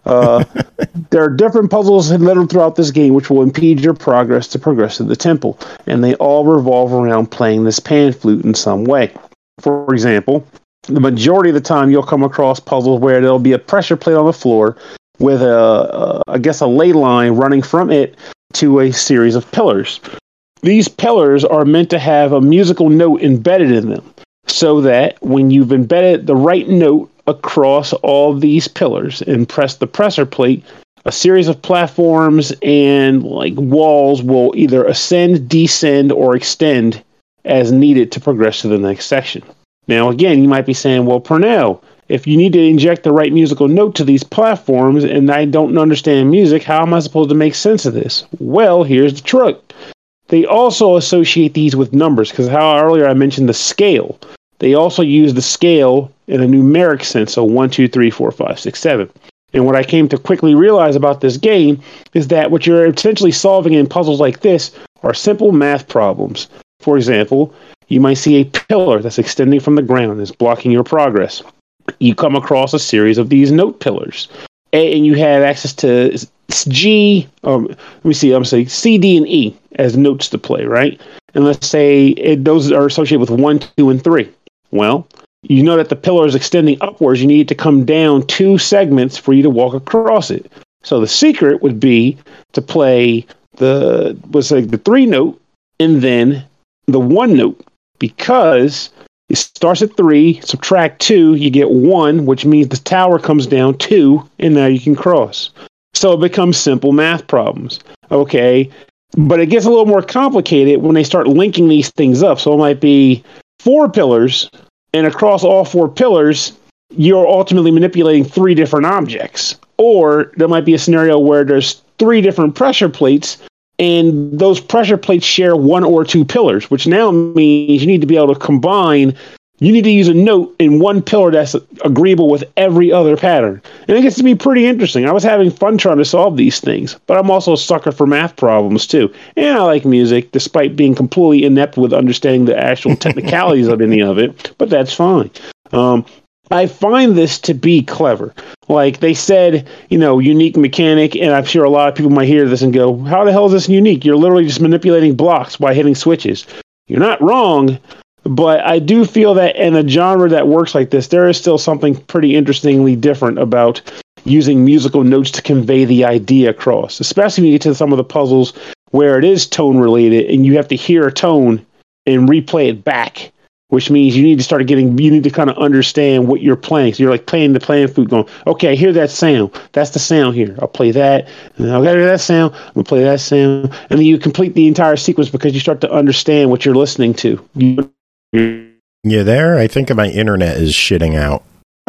Uh, there are different puzzles littered throughout this game which will impede your progress to progress to the temple, and they all revolve around playing this pan flute in some way. For example, the majority of the time you'll come across puzzles where there'll be a pressure plate on the floor with a, a I guess, a ley line running from it to a series of pillars. These pillars are meant to have a musical note embedded in them, so that when you've embedded the right note across all these pillars and press the pressure plate, a series of platforms and like walls will either ascend, descend, or extend as needed to progress to the next section. Now, again, you might be saying, well, Pernell, if you need to inject the right musical note to these platforms and I don't understand music, how am I supposed to make sense of this? Well, here's the trick. They also associate these with numbers, because how earlier I mentioned the scale. They also use the scale in a numeric sense, so one, two, three, four, five, six, seven. And what I came to quickly realize about this game is that what you're essentially solving in puzzles like this are simple math problems. For example, you might see a pillar that's extending from the ground and is blocking your progress. You come across a series of these note pillars, and you have access to G, um, let me see, I'm saying C, D, and E as notes to play, right? And let's say it, those are associated with one, two, and three. Well, you know that the pillar is extending upwards. You need to come down two segments for you to walk across it. So the secret would be to play the, what's like the three note and then the one note, because it starts at three, subtract two, you get one, which means the tower comes down two, and now you can cross. So it becomes simple math problems. Okay, but it gets a little more complicated when they start linking these things up. So it might be four pillars, and across all four pillars, you're ultimately manipulating three different objects. Or there might be a scenario where there's three different pressure plates, and those pressure plates share one or two pillars, which now means you need to be able to combine. You need to use a note in one pillar that's agreeable with every other pattern. And it gets to be pretty interesting. I was having fun trying to solve these things, but I'm also a sucker for math problems too. And I like music, despite being completely inept with understanding the actual technicalities of any of it, but that's fine. Um, I find this to be clever. Like they said, you know, unique mechanic, and I'm sure a lot of people might hear this and go, how the hell is this unique? You're literally just manipulating blocks by hitting switches. You're not wrong, but I do feel that in a genre that works like this, there is still something pretty interestingly different about using musical notes to convey the idea across, especially when you get to some of the puzzles where it is tone related and you have to hear a tone and replay it back, which means you need to start getting, you need to kind of understand what you're playing. So you're like playing the playing flute going, okay, I hear that sound. That's the sound here. I'll play that. And I'll hear that sound. I'm going to play that sound. And then you complete the entire sequence because you start to understand what you're listening to. You there? I think my internet is shitting out.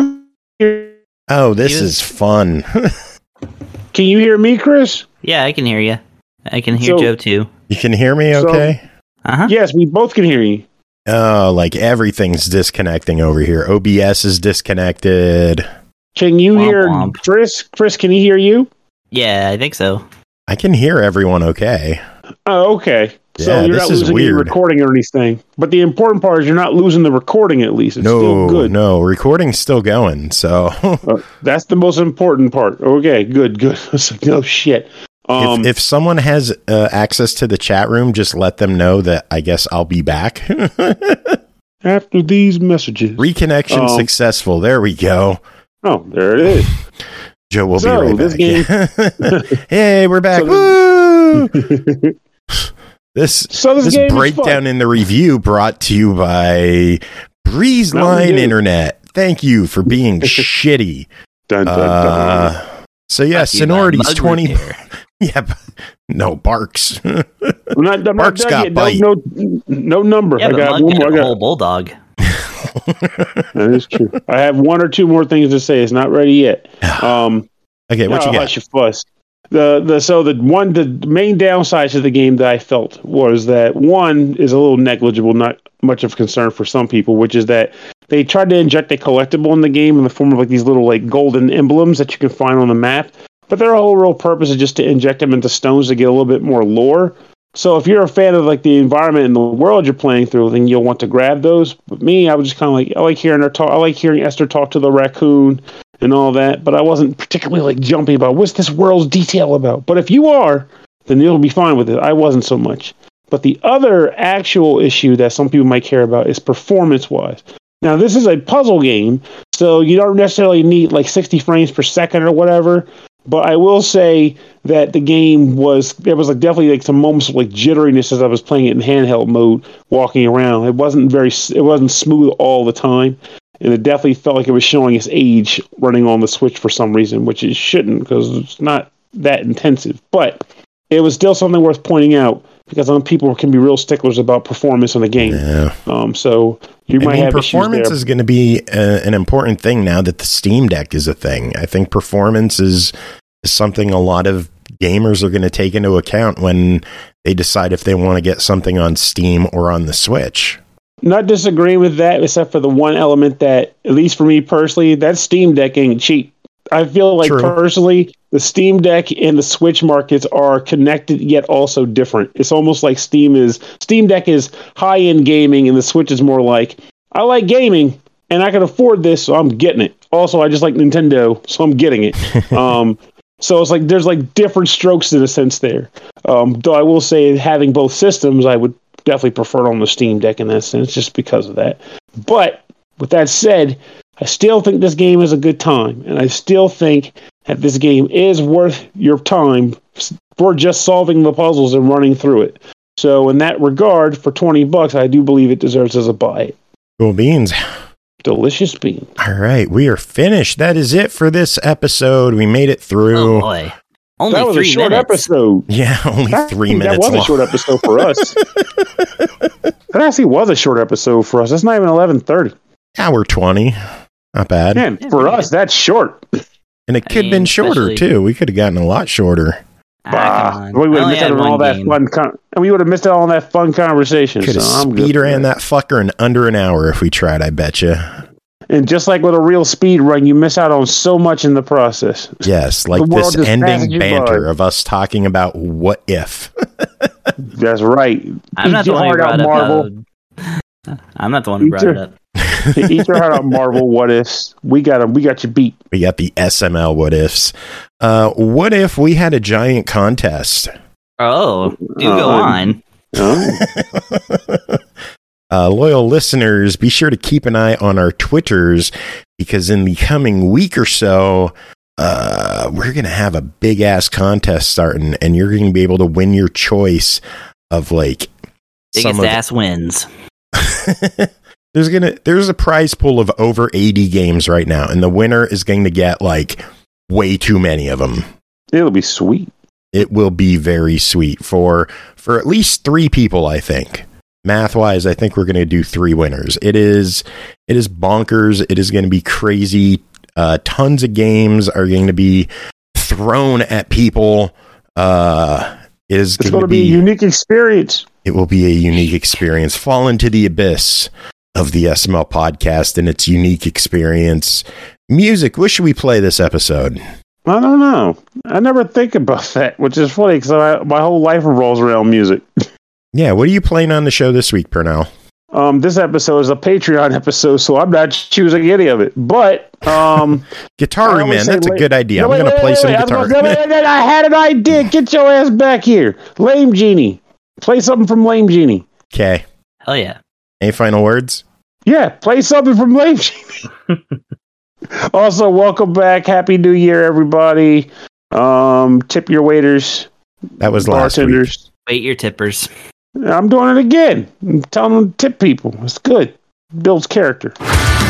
Oh, this is fun. Can you hear me, Chris? Yeah, I can hear you. I can hear So- Joe too. You can hear me okay? Uh-huh. Yes, we both can hear you. Oh, like everything's disconnecting over here. O B S is disconnected. Can you Womp hear womp. Chris? Chris, can he hear you? Yeah, I think so. I can hear everyone okay. Oh, okay. So Yeah, you're this not is losing your weird. recording or anything. But the important part is you're not losing the recording at least. It's still No, good. no, recording's still going. So Uh, that's the most important part. Okay, good, good. It's like, no shit. Um, if, if someone has uh, access to the chat room, just let them know that I guess I'll be back. after these messages. Reconnection Um, successful. There we go. Oh, there it is. Joe will So, be right this back. game- Hey, we're back. So Woo! This So this this game is breakdown fun. in the review brought to you by Breeze Mountain Line Dew. Internet. Thank you for being shitty. Dun, dun, dun. Uh, so yeah, Brought to you by sonority's Mug twenty. Repair. Yeah, but- no barks. I'm not, I'm not Mark's done got yet. bite. No, no, no number. Yeah, I but got Mug one had more. I a got, whole bulldog. that is true. I have one or two more things to say. It's not ready yet. Um, Okay, what no, you got? hush your fuss. The the so the one the main downsides to the game that I felt was that one is a little negligible, not much of concern for some people, which is that they tried to inject a collectible in the game in the form of like these little like golden emblems that you can find on the map. But their whole real purpose is just to inject them into stones to get a little bit more lore. So if you're a fan of like the environment and the world you're playing through, then you'll want to grab those. But me, I was just kind of like I like hearing her talk. I like hearing Esther talk to the raccoon and all that, but I wasn't particularly like jumpy about what's this world's detail about. But if you are, then you'll be fine with it. I wasn't so much. But the other actual issue that some people might care about is performance-wise. Now, this is a puzzle game, so you don't necessarily need like sixty frames per second or whatever. But I will say that the game was, there was like definitely like some moments of like jitteriness as I was playing it in handheld mode, walking around. It wasn't very, it wasn't smooth all the time. And it definitely felt like it was showing its age running on the Switch for some reason, which it shouldn't because it's not that intensive. But it was still something worth pointing out because some people can be real sticklers about performance in a game. Yeah. Um, so you I might mean, have performance is going to be a, an important thing now that the Steam Deck is a thing. I think performance is, is something a lot of gamers are going to take into account when they decide if they want to get something on Steam or on the Switch. Not disagreeing with that, except for the one element that, at least for me personally, that Steam Deck ain't cheap. I feel like True. personally, the Steam Deck and the Switch markets are connected yet also different. It's almost like Steam is Steam Deck is high-end gaming, and the Switch is more like, I like gaming, and I can afford this, so I'm getting it. Also, I just like Nintendo, so I'm getting it. um, so it's like there's like different strokes in a sense there. Um, though I will say, having both systems, I would definitely prefer it on the Steam Deck in that sense, just because of that. But with that said, I still think this game is a good time, and I still think that this game is worth your time for just solving the puzzles and running through it. So in that regard, for twenty bucks, I do believe it deserves as a buy. Cool beans. Delicious bean. All right, we are finished. That is it for this episode. We made it through. Oh boy. Only that was three a short minutes. episode. Yeah, only That- three minutes That was long. a short episode for us. That actually was a short episode for us. That's not even eleven thirty. Hour twenty. Not bad. Man, Yeah, for pretty us, that's short. And it I could have been mean, shorter, especially- too. We could have gotten a lot shorter. Ah, Bah, come on. we I would have only missed out had on all one that game. fun con- and we would have missed out on that fun conversation. Could have so I'm speed good. ran that fucker in under an hour if we tried, I bet you. And just like with a real speed run, you miss out on so much in the process. Yes, like The world this just ending passes you banter by. of us talking about what if. That's right. I'm not Eat the your one who heart out, brought up. Marvel. Uh, I'm not the one who Eat brought your- it up. Eat your heart out, Marvel. What ifs? We got 'em. We got you beat. We got the S M L what ifs. Uh, what if we had a giant contest? Oh, do go Uh, on. Oh. Uh, loyal listeners, be sure to keep an eye on our Twitters because in the coming week or so, uh, we're going to have a big ass contest starting, and you're going to be able to win your choice of like Biggest some of ass wins. there's gonna there's a prize pool of over eighty games right now, and the winner is going to get like way too many of them. It'll be sweet. It will be very sweet for for at least three people, I think. Math wise, I think we're going to do three winners. It is it is bonkers. It is going to be crazy. Uh, tons of games are going to be thrown at people. Uh, it is It's going to be a be unique experience. it will be a unique experience. Fall into the abyss of the S M L podcast and its unique experience. Music. What should we play this episode? I don't know. I never think about that, which is funny because my whole life revolves around music. Yeah, what are you playing on the show this week, Pernell? Um, this episode is a Patreon episode, so I'm not choosing any of it. But um, Guitar I always Man, say that's a wait- good idea. No, I'm wait, going to wait, play wait, some wait. I was Guitar gonna- wait, Man. wait, wait, I had an idea. Get your ass back here, Lame Genie. Play something from Lame Genie. Okay. Hell yeah. Any final words? Yeah, play something from Lame Genie. Also, welcome back. Happy New Year, everybody. Um, tip your waiters, That was last week. bartenders. Wait your tippers. I'm doing it again. I'm telling them to tip people. It's good. Builds character.